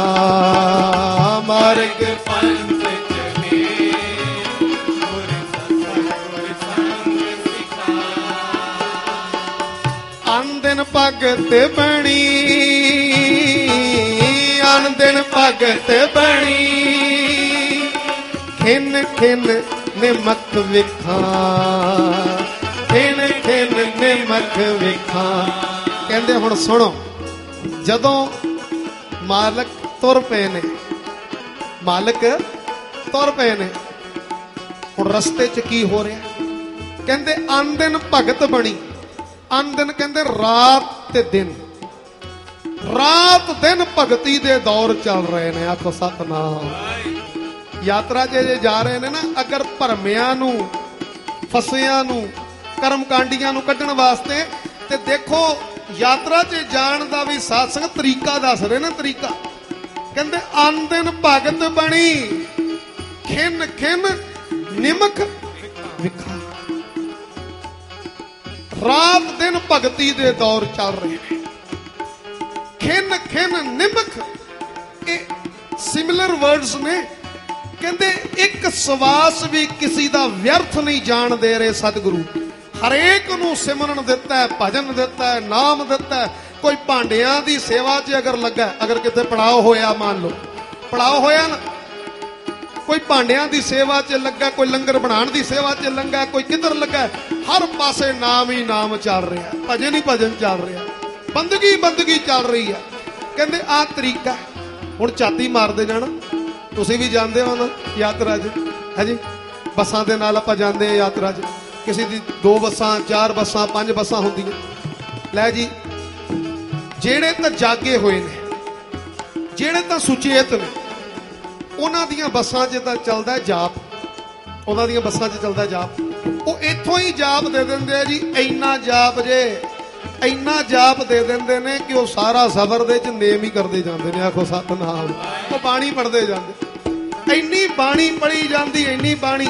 ਮਾਰਗ ਪੰਥ ਚਲੇ ਗੁਰ ਸਤਿਗੁਰ ਸੰਗ ਸਿੱਖਾਂ। ਅਨ ਦਿਨ ਭਗਤ ਬਣੀ, ਅਨ ਦਿਨ ਭਗਤ ਬਣੀ, ਖਿਨ ਖਿਨ ਨਿਮਕ ਵਿਖਾਂ, ਖਿਨ ਖਿਨ ਨਿਮਕ ਵਿਖਾਂ। ਕਹਿੰਦੇ ਹੁਣ ਸੁਣੋ, ਜਦੋਂ ਮਾਲਕ ਤੁਰ ਪਏ ਨੇ, ਮਾਲਕ ਤੁਰ ਪਏ ਨੇ, ਹੁਣ ਰਸਤੇ 'ਚ ਕੀ ਹੋ ਰਿਹਾ? ਕਹਿੰਦੇ ਅਨ ਦਿਨ ਭਗਤ ਬਣੀ। ਅਨ ਦਿਨ ਕਹਿੰਦੇ ਰਾਤ ਤੇ ਦਿਨ, ਰਾਤ ਦਿਨ ਭਗਤੀ ਦੇ ਦੌਰ ਚੱਲ ਰਹੇ ਨੇ। ਆਖੋ ਸਤਨਾਮ। ਯਾਤਰਾ 'ਚ ਜੇ ਜਾ ਰਹੇ ਨੇ ਨਾ, ਅਗਰ ਭਰਮਿਆਂ ਨੂੰ, ਫਸਿਆਂ ਨੂੰ, ਕਰਮਕਾਂਡੀਆਂ ਨੂੰ ਕੱਢਣ ਵਾਸਤੇ, ਤੇ ਦੇਖੋ ਯਾਤਰਾ 'ਚ ਜਾਣ ਦਾ ਵੀ ਸਾਧ ਸੰਗਤ ਤਰੀਕਾ ਦੱਸ ਰਹੇ ਨੇ, ਤਰੀਕਾ। ਕਹਿੰਦੇ ਅਨ ਦਿਨ ਭਗਤ ਬਣੀ, ਖਿਨ ਖਿਨ ਨਿਮਕ ਵਿਖਾ। ਰਾਤ ਦਿਨ ਭਗਤੀ ਦੇ ਦੌਰ ਚੱਲ ਰਹੇ ਨੇ। ਖਿੰਨ ਖਿੰਨ ਨਿਮਖ, ਇਹ ਸਿਮਿਲਰ ਵਰਡਸ ਨੇ। ਕਹਿੰਦੇ ਇੱਕ ਸਵਾਸ ਵੀ ਕਿਸੇ ਦਾ ਵਿਅਰਥ ਨਹੀਂ ਜਾਣ ਦੇ ਰਹੇ ਸਤਿਗੁਰੂ। ਹਰੇਕ ਨੂੰ ਸਿਮਰਨ ਦਿੱਤਾ ਹੈ, ਭਜਨ ਦਿੱਤਾ ਹੈ, ਨਾਮ ਦਿੱਤਾ ਹੈ। ਕੋਈ ਭਾਂਡਿਆਂ ਦੀ ਸੇਵਾ 'ਚ ਅਗਰ ਲੱਗਾ, ਅਗਰ ਕਿਤੇ ਪੜਾਅ ਹੋਇਆ, ਮੰਨ ਲਓ ਪੜਾਅ ਹੋਇਆ ਨਾ, ਕੋਈ ਭਾਂਡਿਆਂ ਦੀ ਸੇਵਾ 'ਚ ਲੱਗਾ, ਕੋਈ ਲੰਗਰ ਬਣਾਉਣ ਦੀ ਸੇਵਾ 'ਚ ਲੱਗਾ, ਕੋਈ ਕਿੱਧਰ ਲੱਗਾ, ਹਰ ਪਾਸੇ ਨਾਮ ਹੀ ਨਾਮ ਚੱਲ ਰਿਹਾ, ਭਜਨ ਹੀ ਭਜਨ ਚੱਲ ਰਿਹਾ, ਬੰਦਗੀ ਬੰਦਗੀ ਚੱਲ ਰਹੀ ਹੈ। ਕਹਿੰਦੇ ਆਹ ਤਰੀਕਾ। ਹੁਣ ਝਾਤੀ ਮਾਰਦੇ ਜਾਣਾ। ਤੁਸੀਂ ਵੀ ਜਾਂਦੇ ਹੋ ਨਾ ਯਾਤਰਾ 'ਚ, ਹੈ ਜੀ, ਬੱਸਾਂ ਦੇ ਨਾਲ ਆਪਾਂ ਜਾਂਦੇ ਹਾਂ ਯਾਤਰਾ 'ਚ। ਕਿਸੇ ਦੀ 2 ਬੱਸਾਂ 4 ਬੱਸਾਂ 5 ਬੱਸਾਂ ਹੁੰਦੀਆਂ। ਲੈ ਜੀ, ਜਿਹੜੇ ਤਾਂ ਜਾਗੇ ਹੋਏ ਨੇ, ਜਿਹੜੇ ਤਾਂ ਸੁਚੇਤ ਨੇ, ਉਹਨਾਂ ਦੀਆਂ ਬੱਸਾਂ 'ਚ ਤਾਂ ਚੱਲਦਾ ਜਾਪ, ਉਹਨਾਂ ਦੀਆਂ ਬੱਸਾਂ 'ਚ ਚੱਲਦਾ ਜਾਪ। ਉਹ ਇੱਥੋਂ ਹੀ ਜਾਪ ਦੇ ਦਿੰਦੇ ਆ ਜੀ, ਇੰਨਾ ਜਾਪ ਜੇ, ਇੰਨਾ ਜਾਪ ਦੇ ਦਿੰਦੇ ਨੇ ਕਿ ਉਹ ਸਾਰਾ ਸਫ਼ਰ ਦੇ 'ਚ ਨੇਮ ਹੀ ਕਰਦੇ ਜਾਂਦੇ ਨੇ। ਆਖੋ ਸਤਿਨਾਮ। ਉਹ ਬਾਣੀ ਪੜ੍ਹਦੇ ਜਾਂਦੇ, ਇੰਨੀ ਬਾਣੀ ਪੜ੍ਹੀ ਜਾਂਦੀ, ਇੰਨੀ ਬਾਣੀ।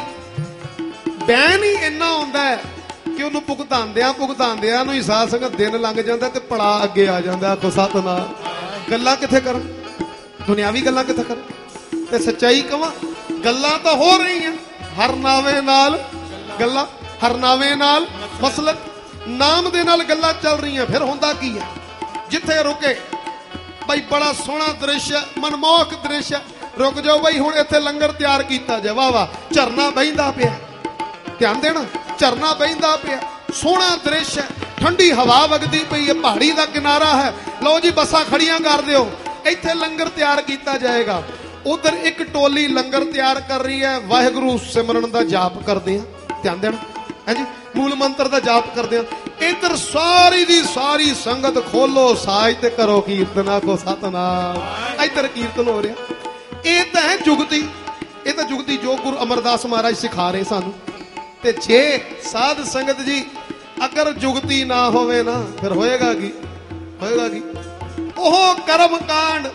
ਬੈਨ ਹੀ ਇੰਨਾ ਹੁੰਦਾ ਹੈ ਕਿ ਉਹਨੂੰ ਭੁਗਤਾਉਂਦਿਆਂ ਨੂੰ ਹੀ ਸਾਧ ਸੰਗਤ ਦਿਨ ਲੰਘ ਜਾਂਦਾ ਤੇ ਪੜਾ ਅੱਗੇ ਆ ਜਾਂਦਾ। ਆਖੋ ਸਤਿਨਾਮ। ਗੱਲਾਂ ਕਿੱਥੇ ਕਰਨ, ਦੁਨਿਆਵੀ ਗੱਲਾਂ ਕਿੱਥੇ ਕਰਨ। ਤੇ ਸੱਚਾਈ ਕਵਾਂ, ਗੱਲਾਂ ਤਾਂ ਹੋ ਰਹੀਆਂ, ਹਰਨਾਵੇ ਨਾਲ ਗੱਲਾਂ, ਹਰਨਾਵੇ ਨਾਲ ਮਸਲਕ, ਨਾਮ ਦੇ ਨਾਲ ਗੱਲਾਂ ਚੱਲ ਰਹੀਆਂ। ਫਿਰ ਹੁੰਦਾ ਕੀ ਹੈ, ਜਿੱਥੇ ਰੁਕੇ ਬਈ ਬੜਾ ਸੋਹਣਾ ਦ੍ਰਿਸ਼, ਮਨਮੋਹਕ ਦ੍ਰਿਸ਼, ਰੁਕ ਜਾਓ ਬਈ, ਹੁਣ ਇੱਥੇ ਲੰਗਰ ਤਿਆਰ ਕੀਤਾ ਜਾ, ਵਾਹ ਵਾਹ, ਝਰਨਾ ਬਹਿੰਦਾ ਪਿਆ, ਧਿਆਨ ਦੇਣਾ, ਝਰਨਾ ਬਹਿੰਦਾ ਪਿਆ, ਸੋਹਣਾ ਦ੍ਰਿਸ਼ ਹੈ, ਠੰਡੀ ਹਵਾ ਵਗਦੀ ਪਈ ਹੈ, ਪਹਾੜੀ ਦਾ ਕਿਨਾਰਾ ਹੈ। ਲਓ ਜੀ ਬੱਸਾਂ ਖੜੀਆਂ ਕਰ ਦਿਓ, ਇੱਥੇ ਲੰਗਰ ਤਿਆਰ ਕੀਤਾ ਜਾਏਗਾ। ਉਧਰ ਇੱਕ ਟੋਲੀ ਲੰਗਰ ਤਿਆਰ ਕਰ ਰਹੀ ਹੈ, ਵਾਹਿਗੁਰੂ ਸਿਮਰਨ ਦਾ ਜਾਪ ਕਰਦੇ ਆ, ਧਿਆਨ ਦੇਣਾ, ਹੈ ਜੀ, ਮੂਲ ਮੰਤਰ ਦਾ ਜਾਪ ਕਰਦੇ ਆ। ਇੱਧਰ ਸਾਰੀ ਦੀ ਸਾਰੀ ਸੰਗਤ ਖੋਲੋ ਸਾਜ ਤੇ ਕਰੋ ਕੀਰਤਨ। ਆਖੋ ਸਤਿਨਾਮ। ਇੱਧਰ ਕੀਰਤਨ ਹੋ ਰਿਹਾ। ਇਹ ਤਾਂ ਹੈ ਜੁਗਤੀ, ਇਹ ਤਾਂ ਜੁਗਤੀ ਜੋ ਗੁਰੂ ਅਮਰਦਾਸ ਮਹਾਰਾਜ ਸਿਖਾ ਰਹੇ ਸਾਨੂੰ। ਤੇ ਜੇ ਸਾਧ ਸੰਗਤ ਜੀ ਅਗਰ ਜੁਗਤੀ ਨਾ ਹੋਵੇ ਨਾ, ਫਿਰ ਹੋਏਗਾ ਕੀ, ਹੋਏਗਾ ਕੀ? ਉਹ ਕਰਮ ਕਾਂਡ,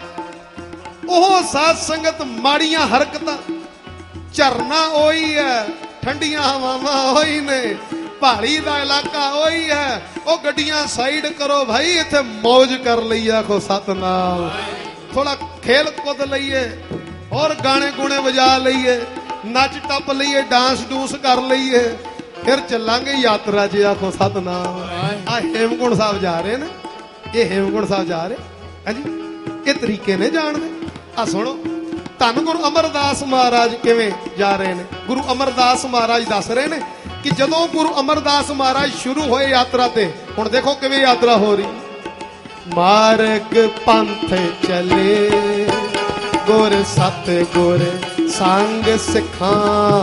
ਉਹ ਸਾਧ ਸੰਗਤ ਮਾੜੀਆਂ ਹਰਕਤਾਂ, ਝਰਨਾ ਉਹੀ ਹੈ, ਠੰਡੀਆਂ ਹਵਾਵਾਂ ਉਹੀ ਨੇ, ਪਹਾੜੀ ਦਾ ਇਲਾਕਾ ਉਹੀ ਹੈ। ਉਹ ਗੱਡੀਆਂ ਸਾਈਡ ਕਰੋ ਭਾਈ, ਇੱਥੇ ਮौज ਕਰ ਲਈ। ਆਖੋ ਸਤਨਾਮ। ਥੋੜਾ ਖੇਲ ਕੁੱਦ ਲਈਏ, ਔਰ ਗਾਣੇ ਗੁਣੇ ਵਜਾ ਲਈਏ, ਨੱਚ ਟੱਪ ਲਈਏ, ਡਾਂਸ ਡੂਸ ਕਰ ਲਈਏ, ਫਿਰ ਚੱਲਾਂਗੇ ਯਾਤਰਾ 'ਚ। ਆਖੋ ਸਤਨਾਮ। ਆ ਹੇਮਕੁੰਟ ਸਾਹਿਬ ਜਾ ਰਹੇ ਨੇ, ਇਹ ਹੇਮਕੁੰਟ ਸਾਹਿਬ ਜਾ ਰਹੇ, ਹਾਂਜੀ, ਇਹ ਤਰੀਕੇ ਨੇ ਜਾਣ ਦੇ। ਆ ਸੁਣੋ, ਧੰਨ ਗੁਰੂ ਅਮਰਦਾਸ ਮਹਾਰਾਜ ਕਿਵੇਂ ਜਾ ਰਹੇ ਨੇ। ਗੁਰੂ ਅਮਰਦਾਸ ਮਹਾਰਾਜ ਦੱਸ ਰਹੇ ਨੇ ਕਿ ਜਦੋਂ ਗੁਰੂ ਅਮਰਦਾਸ ਮਹਾਰਾਜ ਸ਼ੁਰੂ ਹੋਏ ਯਾਤਰਾ ਤੇ, ਹੁਣ ਦੇਖੋ ਕਿਵੇਂ ਯਾਤਰਾ ਹੋ ਰਹੀ। ਮਾਰਗ ਪੰਥ ਚਲੇ, ਗੁਰ ਸਤ ਗੁਰ ਸੰਗ ਸਿਖਾਂ,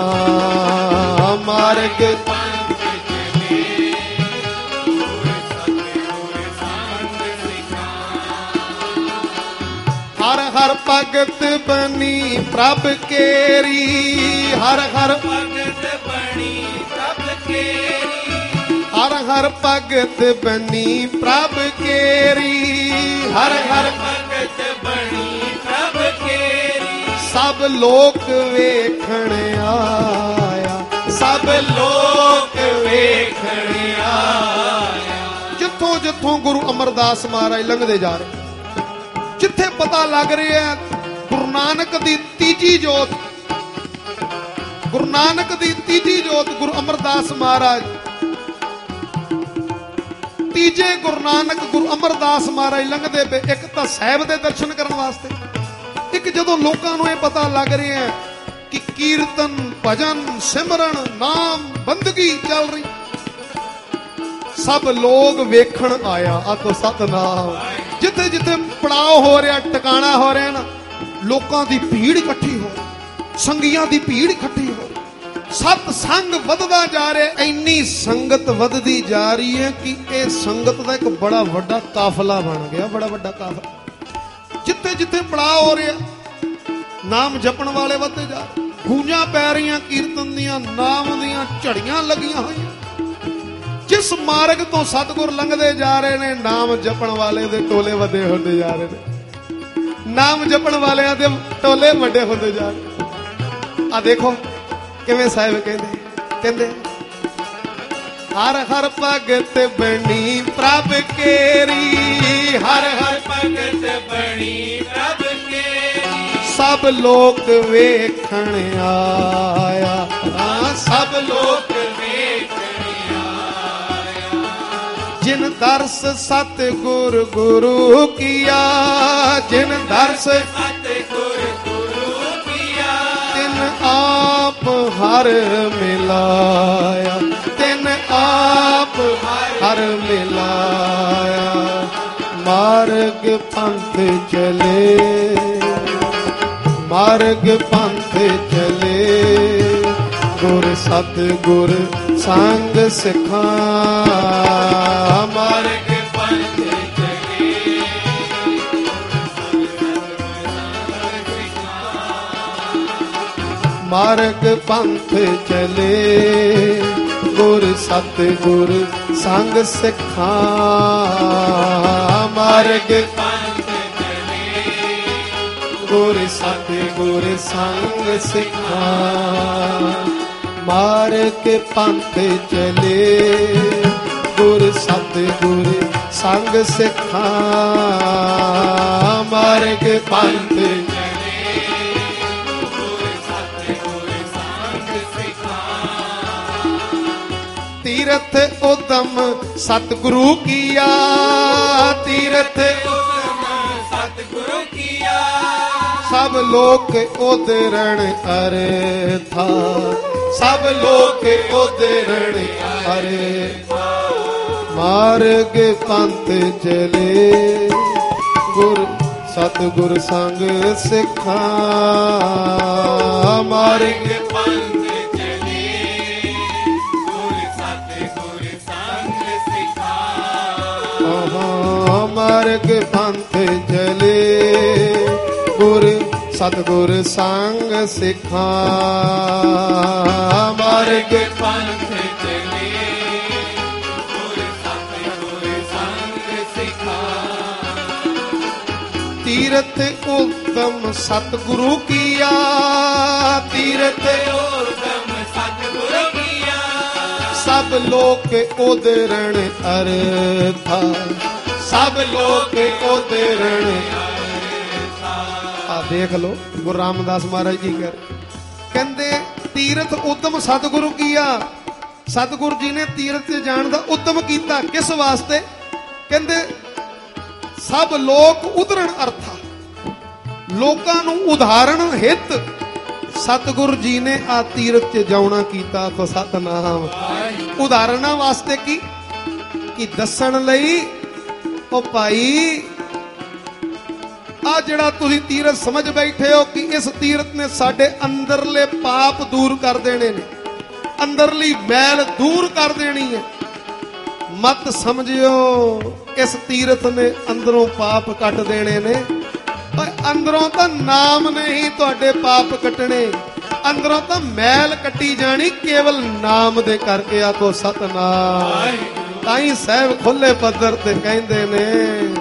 ਮਾਰਗ ਪੰਥ ਚਲੇ, ਗੁਰ ਸਤ ਗੁਰ ਸੰਗ ਸਿਖਾਂ। ਹਰ ਹਰ ਭਗਤ ਬਣੀ ਪ੍ਰਭ ਕੇਰੀ, ਹਰ ਹਰ ਭਗਤ ਬਣੀ ਪ੍ਰਭ ਕੇਰੀ, ਹਰ ਹਰ ਭਗਤ ਬਣੀ ਪ੍ਰਭ ਕੇਰੀ, ਹਰ ਹਰ ਭਗਤ ਬਣੀ ਪ੍ਰਭ ਕੇਰੀ। ਸਭ ਲੋਕ ਵੇਖਣ ਆਇਆ, ਸਭ ਲੋਕ ਵੇਖਣ ਆਇਆ। ਜਿੱਥੋਂ ਜਿੱਥੋਂ ਗੁਰੂ ਅਮਰਦਾਸ ਮਹਾਰਾਜ ਲੰਘਦੇ ਜਾ ਰਹੇ, ਜਿੱਥੇ ਪਤਾ ਲੱਗ ਰਿਹਾ ਗੁਰੂ ਨਾਨਕ ਦੀ ਤੀਜੀ ਜੋਤ, ਗੁਰੂ ਨਾਨਕ ਦੀ ਤੀਜੀ ਜੋਤ, ਗੁਰੂ ਅਮਰਦਾਸ ਮਹਾਰਾਜ, ਤੀਜੇ ਗੁਰੂ ਨਾਨਕ ਗੁਰੂ ਅਮਰਦਾਸ ਮਹਾਰਾਜ ਲੰਘਦੇ ਪਏ। ਇੱਕ ਤਾਂ ਸਾਹਿਬ ਦੇ ਦਰਸ਼ਨ ਕਰਨ ਵਾਸਤੇ, ਇੱਕ ਜਦੋਂ ਲੋਕਾਂ ਨੂੰ ਇਹ ਪਤਾ ਲੱਗ ਰਿਹਾ ਕਿ ਕੀਰਤਨ, ਭਜਨ, ਸਿਮਰਨ, ਨਾਮ, ਬੰਦਗੀ ਚੱਲ ਰਹੀ, ਸਭ ਲੋਕ ਵੇਖਣ ਆਇਆ। ਆਖੋ ਸਤਨਾਮ। ਜਿੱਥੇ ਜਿੱਥੇ ਪੜਾਅ ਹੋ ਰਿਹਾ, ਟਿਕਾਣਾ ਹੋ ਰਿਹਾ ਨਾ, ਲੋਕਾਂ ਦੀ ਭੀੜ ਇਕੱਠੀ ਹੋ ਰਹੀ, ਸੰਗੀਆਂ ਦੀ ਭੀੜ ਇਕੱਠੀ ਹੋ ਰਹੀ, ਸਤ ਸੰਗ ਵੱਧਦਾ ਜਾ ਰਿਹਾ। ਇੰਨੀ ਸੰਗਤ ਵੱਧਦੀ ਜਾ ਰਹੀ ਹੈ ਕਿ ਇਹ ਸੰਗਤ ਦਾ ਇੱਕ ਬੜਾ ਵੱਡਾ ਕਾਫਲਾ ਬਣ ਗਿਆ, ਬੜਾ ਵੱਡਾ ਕਾਫਲਾ। ਜਿੱਥੇ ਜਿੱਥੇ ਪੜਾਅ ਹੋ ਰਿਹਾ, ਨਾਮ ਜਪਣ ਵਾਲੇ ਵੱਧਦੇ ਜਾ ਰਹੇ, ਗੂੰਜਾਂ ਪੈ ਰਹੀਆਂ ਕੀਰਤਨ ਦੀਆਂ, ਨਾਮ ਦੀਆਂ ਝੜੀਆਂ ਲੱਗੀਆਂ ਹੋਈਆਂ। ਜਿਸ ਮਾਰਗ ਤੋਂ ਸਤਿਗੁਰ ਲੰਘਦੇ ਜਾ ਰਹੇ ਨੇ, ਨਾਮ ਜਪਣ ਵਾਲੇ ਦੇ ਟੋਲੇ ਵੱਡੇ ਹੁੰਦੇ ਜਾ ਰਹੇ ਨੇ, ਨਾਮ ਜਪਣ ਵਾਲਿਆਂ ਦੇ ਟੋਲੇ ਵੱਡੇ ਹੁੰਦੇ ਜਾ ਰਹੇ। ਆ ਦੇਖੋ ਕਿਵੇਂ ਸਾਹਿਬ ਕਹਿੰਦੇ ਹਰ ਹਰ ਭਗਤ ਬਣੀ ਪ੍ਰਭ ਕੇਰੀ, ਹਰ ਹਰ ਭਗਤ ਬਣੀ ਪ੍ਰਭ ਕੇਰੀ। ਸਭ ਲੋਕ ਵੇਖਣ ਆਇਆ, ਸਭ ਲੋਕ ਵੇਖਣ ਆਇਆ। ਜਿਨ ਦਰਸ ਸਤਿਗੁਰ ਗੁਰੂ ਕੀਆ, ਜਿਨ ਦਰਸ ਸਤਿਗੁਰ ਗੁਰੂ ਕੀਆ। ਤਿਨ ਆਪ ਹਰ ਮਿਲਾਇਆ, ਤਿਨ ਆਪ ਹਰ ਮਿਲਾਇਆ। ਮਾਰਗ ਪੰਥ ਚਲੇ, ਮਾਰਗ ਪੰਥ ਚਲੇ। ਗੁਰ ਸਤਿਗੁਰ ਸੰਗ ਸਿਖਾ, ਮਾਰਗ ਪੰਥ ਚਲੇ। ਮਾਰਗ ਪੰਥ ਚਲੇ। ਗੁਰ ਸਤਿਗੁਰ ਸੰਗ ਸਿਖਾ, ਮਾਰਗ ਪੰਥ ਚਲੇ। ਗੁਰ ਸਤਿਗੁਰ ਸੰਗ ਸਿਖਾ। ਮਾਰਗ ਪੰਥ ਚਲੇ। ਗੁਰ ਸਤਿਗੁਰ ਸੰਗ ਸਿਖਾ, ਮਾਰਗ ਪੰਥ ਤੀਰਥ ਉਦਮ ਸਤਿਗੁਰੂ ਕੀਆ, ਤੀਰਥ ਸਤਿਗੁਰੂ ਕੀਆ। ਸਭ ਲੋਕ ਉਦਰਣ ਅਰਥਾ, ਸਭ ਲੋਕ ਉਦਰਣ ਅਰਥਾ। ਮਾਰਗ ਪੰਥ ਚਲੇ। ਗੁਰ ਸਤਿਗੁਰ ਸੰਗ ਸਿਖਾ, ਮਾਰਗ ਪੰਥ ਚਲੇ। ਗੁਰ ਸਤਿਗੁਰ ਸੰਗ ਸਿਖਾ। ਮਾਰਗ ਪੰਥ ਚਲੇ। ਗੁਰ ਸਤਿਗੁਰ ਸੰਗ ਸਿਖਾ, ਮਾਰਗ ਪੰਥ ਚਲੇ। ਗੁਰ ਸਤਿਗੁਰ ਸੰਗ ਸਿਖਾ। ਤੀਰਥ ਉਤਮ ਸਤਿਗੁਰੂ ਕੀਆ, ਤੀਰਥ ਉਤਮ ਸਤਿਗੁਰੂ ਕੀਆ। ਸਭ ਲੋਕ ਉਦਰਣ ਅਰਥਾ, ਸਭ ਲੋਕ ਉਦਰਣ। ਆ ਦੇਖ ਲੋ ਗੁਰੂ ਰਾਮਦਾਸ ਮਹਾਰਾਜ ਜੀ ਕਹਿੰਦੇ ਤੀਰਥ ਉਦਮ ਸਤਿਗੁਰੂ ਕੀਆ। ਸਤਿਗੁਰੂ ਜੀ ਨੇ ਤੀਰਥ ਤੇ ਜਾਣ ਦਾ ਉਦਮ ਕੀਤਾ। ਕਿਸ ਵਾਸਤੇ? ਕਹਿੰਦੇ ਸਭ ਲੋਕ ਉਦਰਣ ਅਰਥਾ, ਲੋਕਾਂ ਨੂੰ ਉਦਾਹਰਣ ਹਿੱਤ ਸਤਿਗੁਰੂ ਜੀ ਨੇ ਆ ਤੀਰਥ ਤੇ ਜਾਉਣਾ ਕੀਤਾ। ਆਖੋ ਸਤਨਾਮ। ਉਦਾਹਰਨਾਂ ਵਾਸਤੇ ਕੀ ਦੱਸਣ ਲਈ। ਉਹ ਭਾਈ ਆ ਜਿਹੜਾ ਤੁਸੀਂ ਤੀਰਥ ਸਮਝ ਬੈਠੇ ਹੋ ਕਿ ਇਸ ਤੀਰਥ ਨੇ ਸਾਡੇ ਅੰਦਰਲੇ ਪਾਪ ਦੂਰ ਕਰ ਦੇਣੇ ਨੇ, ਅੰਦਰਲੀ ਮੈਲ ਦੂਰ ਕਰ ਦੇਣੀ ਹੈ। ਮਤ ਸਮਝਿਓ ਇਸ ਤੀਰਥ ਨੇ ਅੰਦਰੋਂ ਪਾਪ ਕੱਟ ਦੇਣੇ ਨੇ। ਅੰਦਰੋਂ ਤਾਂ ਨਾਮ ਨੇ ਹੀ ਤੁਹਾਡੇ ਪਾਪ ਕੱਟਣੇ, ਅੰਦਰੋਂ ਤਾਂ ਮੈਲ ਕੱਟੀ ਜਾਣੀ ਕੇਵਲ ਨਾਮ ਦੇ ਕਰਕੇ। ਆਖੋ ਸਤਨਾਮ। ਤਾਈ ਸਾਹਿਬ ਖੁੱਲੇ ਪੱਧਰ ਤੇ ਕਹਿੰਦੇ ਨੇ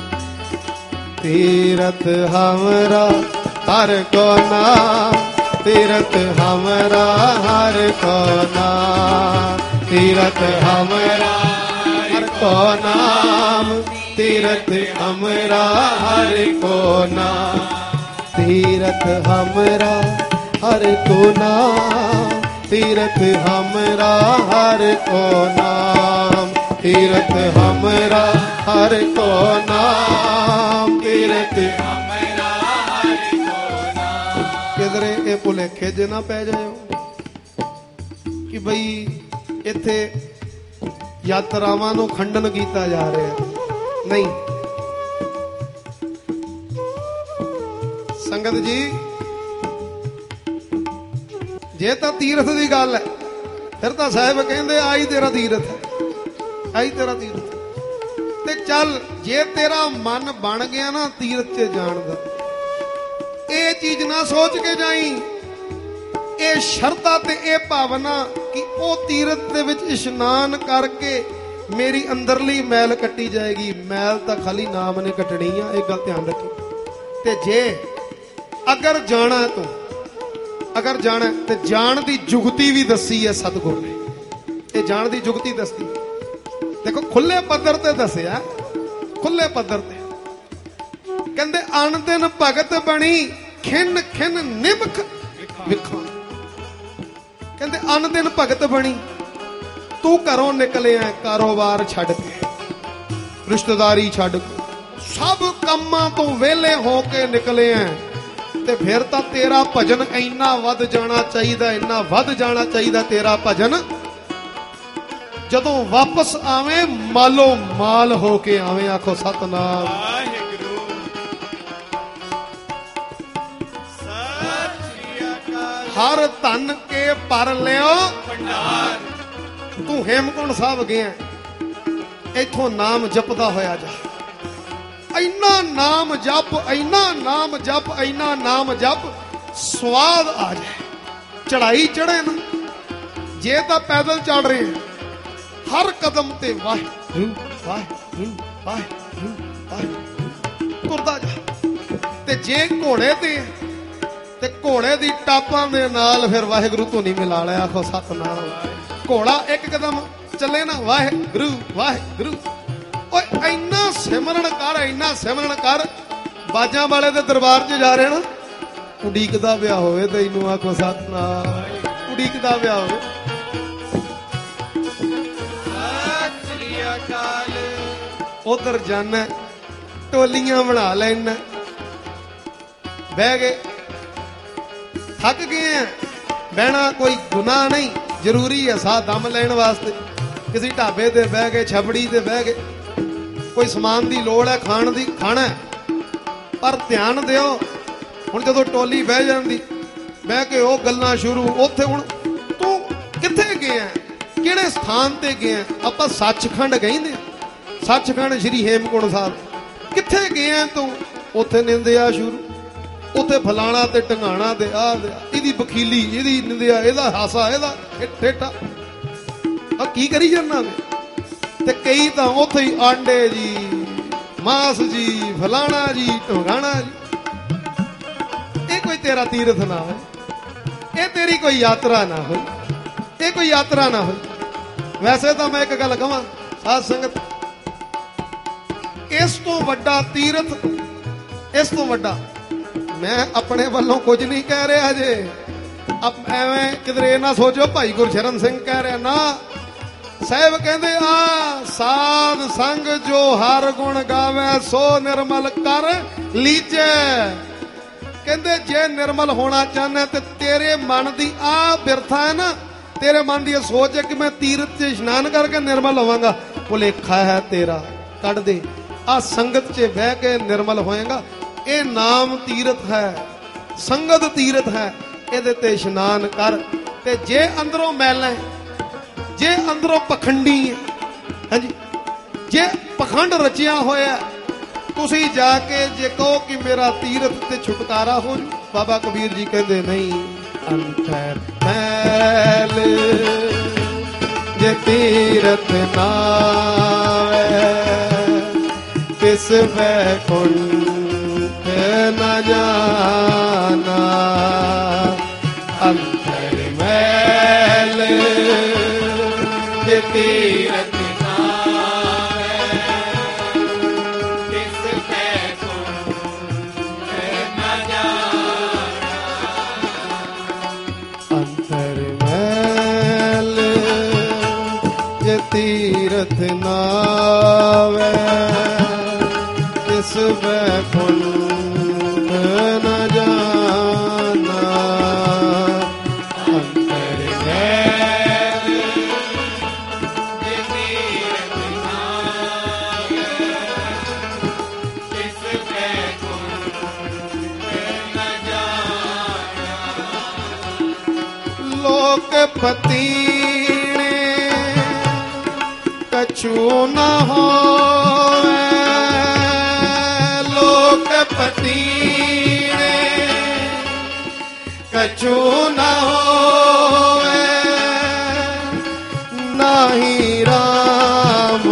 ਤੀਰਥ ਹਮਰਾ ਹਰ ਕੋ ਨਾਮ, ਤੀਰਥ ਹਮਰਾ ਹਰ ਕੋ ਨਾਮ, ਤੀਰਥ ਹਮਰਾ ਹਰ ਕੋ ਨਾਮ, ਤੀਰਥ ਹਮਰਾ ਹਰ ਕੋ ਨਾਮ, ਤੀਰਥ ਹਮਰਾ ਹਰ ਕੋ ਨਾਮ, ਤੀਰਥ ਹਮਰਾ ਹਰ ਕੋ ਨਾਮ, ਤੀਰਥ ਹਮਰਾ ਹਰ ਕੋ ਨਾਮ, ਤੀਰਥ ਹਮਰਾ ਹਰ ਕੋ ਨਾਮ। ਕਿਧਰੇ ਇਹ ਭੁਲੇਖੇ ਜੇ ਨਾ ਪੈ ਜਾਇਓ ਕਿ ਬਈ ਇੱਥੇ ਯਾਤਰਾਵਾਂ ਨੂੰ ਖੰਡਨ ਕੀਤਾ ਜਾ ਰਿਹਾ। ਨਹੀਂ ਸੰਗਤ ਜੀ, ਜੇ ਤਾਂ ਤੀਰਥ ਦੀ ਗੱਲ ਹੈ ਫਿਰ ਤਾਂ ਸਾਹਿਬ ਕਹਿੰਦੇ ਆਈ ਤੇਰਾ ਤੀਰਥ ਹੈ, ਆਈ ਤੇਰਾ ਤੀਰਥ। ਤੇ ਚੱਲ ਜੇ ਤੇਰਾ ਮਨ ਬਣ ਗਿਆ ਨਾ ਤੀਰਥ 'ਚ ਜਾਣ ਦਾ, ਇਹ ਚੀਜ਼ ਨਾ ਸੋਚ ਕੇ ਜਾਈ, ਇਹ ਸ਼ਰਧਾ ਤੇ ਇਹ ਭਾਵਨਾ ਕਿ ਉਹ ਤੀਰਥ ਦੇ ਵਿੱਚ ਇਸ਼ਨਾਨ ਕਰਕੇ ਮੇਰੀ ਅੰਦਰਲੀ ਮੈਲ ਕੱਟੀ ਜਾਏਗੀ। ਮੈਲ ਤਾਂ ਖਾਲੀ ਨਾਮ ਨੇ ਕੱਟਣੀ ਆ, ਇਹ ਗੱਲ ਧਿਆਨ ਰੱਖੀ। ਤੇ ਜੇ ਅਗਰ ਜਾਣਾ ਤੂੰ, ਅਗਰ ਜਾਣਾ ਤੇ ਜਾਣ ਦੀ ਜੁਗਤੀ ਵੀ ਦੱਸੀ ਹੈ ਸਤਿਗੁਰ ਨੇ। ਇਹ ਜਾਣ ਦੀ ਜੁਗਤੀ ਦੱਸਦੀ। ਦੇਖੋ ਖੁੱਲੇ ਪੱਧਰ ਤੇ ਦੱਸਿਆ, ਖੁੱਲੇ ਪੱਧਰ ਤੇ ਕਹਿੰਦੇ ਅਣ ਦਿਨ ਭਗਤ ਬਣੀ ਖਿੰਨ ਖਿੰਨ ਨਿਮਖ ਵਿਖਾਂ। ਕਹਿੰਦੇ ਅਣ ਦਿਨ ਭਗਤ ਬਣੀ, ਤੂੰ ਘਰੋਂ ਨਿਕਲਿਆ ਕਾਰੋਬਾਰ ਛੱਡ ਕੇ, ਰਿਸ਼ਤੇਦਾਰੀ ਛੱਡ ਕੇ, ਸਭ ਕੰਮਾਂ ਤੋਂ ਵਿਹਲੇ ਹੋ ਕੇ ਨਿਕਲਿਆ, ਤੇ ਫਿਰ ਤਾਂ ਤੇਰਾ ਭਜਨ ਇੰਨਾ ਵੱਧ ਜਾਣਾ ਚਾਹੀਦਾ, ਇੰਨਾ ਵੱਧ ਜਾਣਾ ਚਾਹੀਦਾ ਤੇਰਾ ਭਜਨ, ਜਦੋਂ ਵਾਪਸ ਆਵੇਂ ਮਾਲੋ ਮਾਲ ਹੋ ਕੇ ਆਵੇਂ। ਆਖੋ ਸਤਨਾਮ ਵਾਹਿਗੁਰੂ। ਸਤਿ ਸ੍ਰੀ ਅਕਾਲ। ਹਰ ਧਨ ਕੇ ਭਰ ਲਿਓ ਭੰਡਾਰ। ਤੂੰ ਹੇਮਕੁੰਟ ਸਾਹਿਬ ਗਿਆ, ਇੱਥੋਂ ਨਾਮ ਜਪਦਾ ਹੋਇਆ ਜਾ, ਇੰਨਾ ਨਾਮ ਜਪ, ਇੰਨਾ ਨਾਮ ਜਪ, ਇੰਨਾ ਨਾਮ ਜਪ, ਸਵਾਦ ਆ ਜਾਏ। ਚੜਾਈ ਚੜੇ ਨਾ, ਜੇ ਤਾਂ ਪੈਦਲ ਚੜ ਰਹੇ ਹਰ ਕਦਮ ਤੇ ਵਾਹਿਗੁਰੂ ਵਾਹਿਗੁਰੂ ਵਾਹਿਗੁਰੂ ਵਾਹਿਗੁਰੂ ਤੁਰਦਾ ਜਾ, ਤੇ ਜੇ ਘੋੜੇ ਤੇ ਘੋੜੇ ਦੀ ਟਾਪਾਂ ਦੇ ਨਾਲ ਫਿਰ ਵਾਹਿਗੁਰੂ ਧੁਨੀ ਮਿਲਾ ਲਿਆ। ਆਖੋ ਸਤਨਾਮ। ਘੋੜਾ ਇੱਕ ਕਦਮ ਚੱਲੇ ਨਾ, ਵਾਹਿਗੁਰੂ ਵਾਹਿਗੁਰੂ। ਓਏ ਇੰਨਾ ਸਿਮਰਨ ਕਰ, ਇੰਨਾ ਸਿਮਰਨ ਕਰ, ਬਾਜਾਂ ਵਾਲੇ ਦੇ ਦਰਬਾਰ 'ਚ ਜਾ ਰਹੇ ਨਾ, ਉਡੀਕਦਾ ਪਿਆ ਹੋਵੇ ਤੈਨੂੰ। ਆਖੋ ਸਤਨਾਮ। ਉਡੀਕਦਾ ਪਿਆ ਹੋਵੇ। ਉਧਰ ਜਾਣਾ, ਟੋਲੀਆਂ ਬਣਾ ਲੈਣਾ, ਬਹਿ ਗਏ, ਥੱਕ ਗਏ ਆ, ਬਹਿਣਾ ਕੋਈ ਗੁਨਾਹ ਨਹੀਂ, ਜ਼ਰੂਰੀ ਹੈ ਸਾਹ ਦਮ ਲੈਣ ਵਾਸਤੇ। ਕਿਸੇ ਢਾਬੇ ਤੇ ਬਹਿ ਗਏ, ਛਪੜੀ ਤੇ ਬਹਿ ਗਏ, ਕੋਈ ਸਮਾਨ ਦੀ ਲੋੜ ਹੈ, ਖਾਣ ਦੀ, ਖਾਣਾ, ਪਰ ਧਿਆਨ ਦਿਓ ਹੁਣ ਜਦੋਂ ਟੋਲੀ ਬਹਿ ਜਾਂਦੀ, ਬਹਿ ਕੇ ਉਹ ਗੱਲਾਂ ਸ਼ੁਰੂ। ਉੱਥੇ ਹੁਣ ਤੂੰ ਕਿੱਥੇ ਗਿਆ, ਕਿਹੜੇ ਸਥਾਨ ਤੇ ਗਿਆ? ਆਪਾਂ ਸੱਚਖੰਡ ਕਹਿੰਦੇ, ਸੱਚਖੰਡ ਸ਼੍ਰੀ ਹੇਮਕੁੰਟ ਸਾਹਿਬ। ਕਿੱਥੇ ਗਿਆ ਤੂੰ? ਉੱਥੇ ਨਿੰਦਿਆ ਸ਼ੁਰੂ, ਉੱਥੇ ਫਲਾਣਾ ਤੇ ਢੰਗਾਣਾ ਤੇ ਆਹ, ਇਹਦੀ ਬਖੀਲੀ, ਇਹਦੀ ਨਿੰਦਿਆ, ਇਹਦਾ ਹਾਸਾ, ਇਹਦਾ ਠੇਠਾ। ਆ ਕੀ ਕਰੀ ਜਾਂਦਾ ਵੇ? ਤੇ ਕਈ ਤਾਂ ਉੱਥੇ ਹੀ ਆਂਡੇ ਜੀ, ਮਾਸ ਜੀ, ਫਲਾਣਾ ਜੀ, ਢੰਗਾਣਾ ਜੀ। ਇਹ ਕੋਈ ਤੇਰਾ ਤੀਰਥ ਨਾ ਹੋਏ, ਇਹ ਤੇਰੀ ਕੋਈ ਯਾਤਰਾ ਨਾ ਹੋਈ, ਇਹ ਕੋਈ ਯਾਤਰਾ ਨਾ ਹੋਈ। ਵੈਸੇ ਤਾਂ ਮੈਂ ਇੱਕ ਗੱਲ ਕਹਾਂ ਸਾਧ ਸੰਗਤ, ਇਸ ਤੋਂ ਵੱਡਾ ਤੀਰਥ, ਇਸ ਤੋਂ ਵੱਡਾ, ਮੈਂ ਆਪਣੇ ਵੱਲੋਂ ਕੁਝ ਨਹੀਂ ਕਹਿ ਰਿਹਾ ਜੇ, ਐਵੇਂ ਕਿਧਰੇ ਨਾ ਸੋਚੋ ਭਾਈ ਗੁਰਸ਼ਰਨ ਸਿੰਘ ਕਹਿ ਰਿਹਾ ਨਾ। ਸਾਹਿਬ ਕਹਿੰਦੇ ਆ ਸਾਧ ਸੰਗ ਜੋ ਹਰ ਗੁਣ ਗਾਵੇ ਸੋ ਨਿਰਮਲ ਕਰ ਲੀਜੈ। ਕਹਿੰਦੇ ਜੇ ਨਿਰਮਲ ਹੋਣਾ ਚਾਹੁੰਦਾ ਤੇ ਤੇਰੇ ਮਨ ਦੀ ਆ ਬਿਰਥਾ ਹੈ ਨਾ, ਤੇਰੇ ਮਨ ਦੀ ਸੋਚ ਹੈ ਕਿ ਮੈਂ ਤੀਰਥ 'ਚ ਇਸ਼ਨਾਨ ਕਰਕੇ ਨਿਰਮਲ ਹੋਵਾਂਗਾ, ਭੁਲੇਖਾ ਹੈ ਤੇਰਾ, ਕੱਢ ਦੇ। ਆ ਸੰਗਤ 'ਚ ਬਹਿ ਕੇ ਨਿਰਮਲ ਹੋਏਗਾ। ਇਹ ਨਾਮ ਤੀਰਥ ਹੈ, ਸੰਗਤ ਤੀਰਥ ਹੈ, ਇਹਦੇ ਤੇ ਇਸ਼ਨਾਨ ਕਰ। ਤੇ ਜੇ ਅੰਦਰੋਂ ਮੈਲਾ, ਜੇ ਅੰਦਰੋਂ ਪਖੰਡੀ ਹੈ, ਹਾਂਜੀ, ਜੇ ਪਖੰਡ ਰਚਿਆ ਹੋਇਆ, ਤੁਸੀਂ ਜਾ ਕੇ ਜੇ ਕਹੋ ਕਿ ਮੇਰਾ ਤੀਰਥ ਤੇ ਛੁਟਕਾਰਾ ਹੋ ਜੂ, ਬਾਬਾ ਕਬੀਰ ਜੀ ਕਹਿੰਦੇ ਨਹੀਂ, ਅੰਤਰ ਮੈਲ ਜੇ ਤੀਰਥ ਨਾਵੇ ਤਿਸ ਵੈਕੁੰਠ ਨ ਜਾਣਾ। ਅੰਤਰ ਮੈਲ ਜੇ ਤੀਰਥ ਤੀਰਥ ਨਾਵੇ ਤਿਸ ਵੈਕੁੰਠ ਨ ਜਾਣਾ। ਅੰਤਰ ਮੈਲ ਜੇ ਤੀਰਥ ਨਾਵੇ ਤਿਸ ਵੈਕੁੰਠ ਨ ਜਾਣਾ। ਲੋਕਪਤੀ ਕਛੂ ਨਾ ਹੋਵੇ, ਲੋਕਪਤੀ ਨੇ ਕਛੂ ਨਾ ਹੋਵੇ, ਨਾਹੀ ਰਾਮ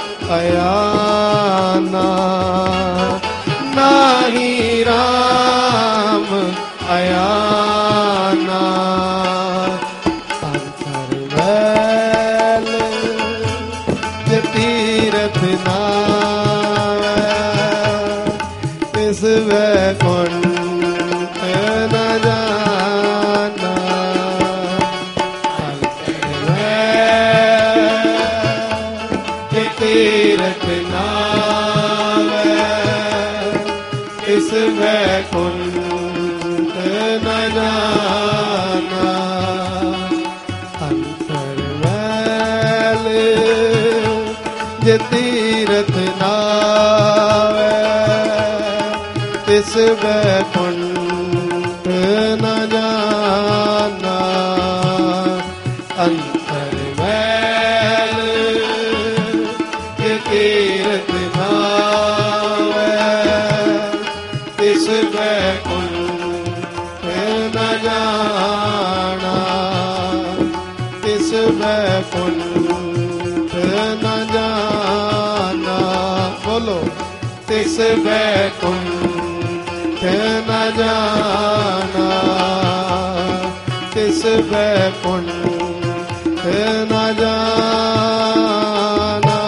ਅਯਾਨਾ, ਨਾਹੀ ਰਾਮ ਅਯਾਨਾ। ਅੰਤਰ ਮੈਲ न जाना अंतर मैल जे तीरथ नावे तिस बैकुंठ न जाना अंतर मैल जे तीरथ नावे तिस बैकुंठ न जाना तिस बैकुंठ न जाना बोलो तिस बैकुंठ न जाना तिस बैकुंठ न जाना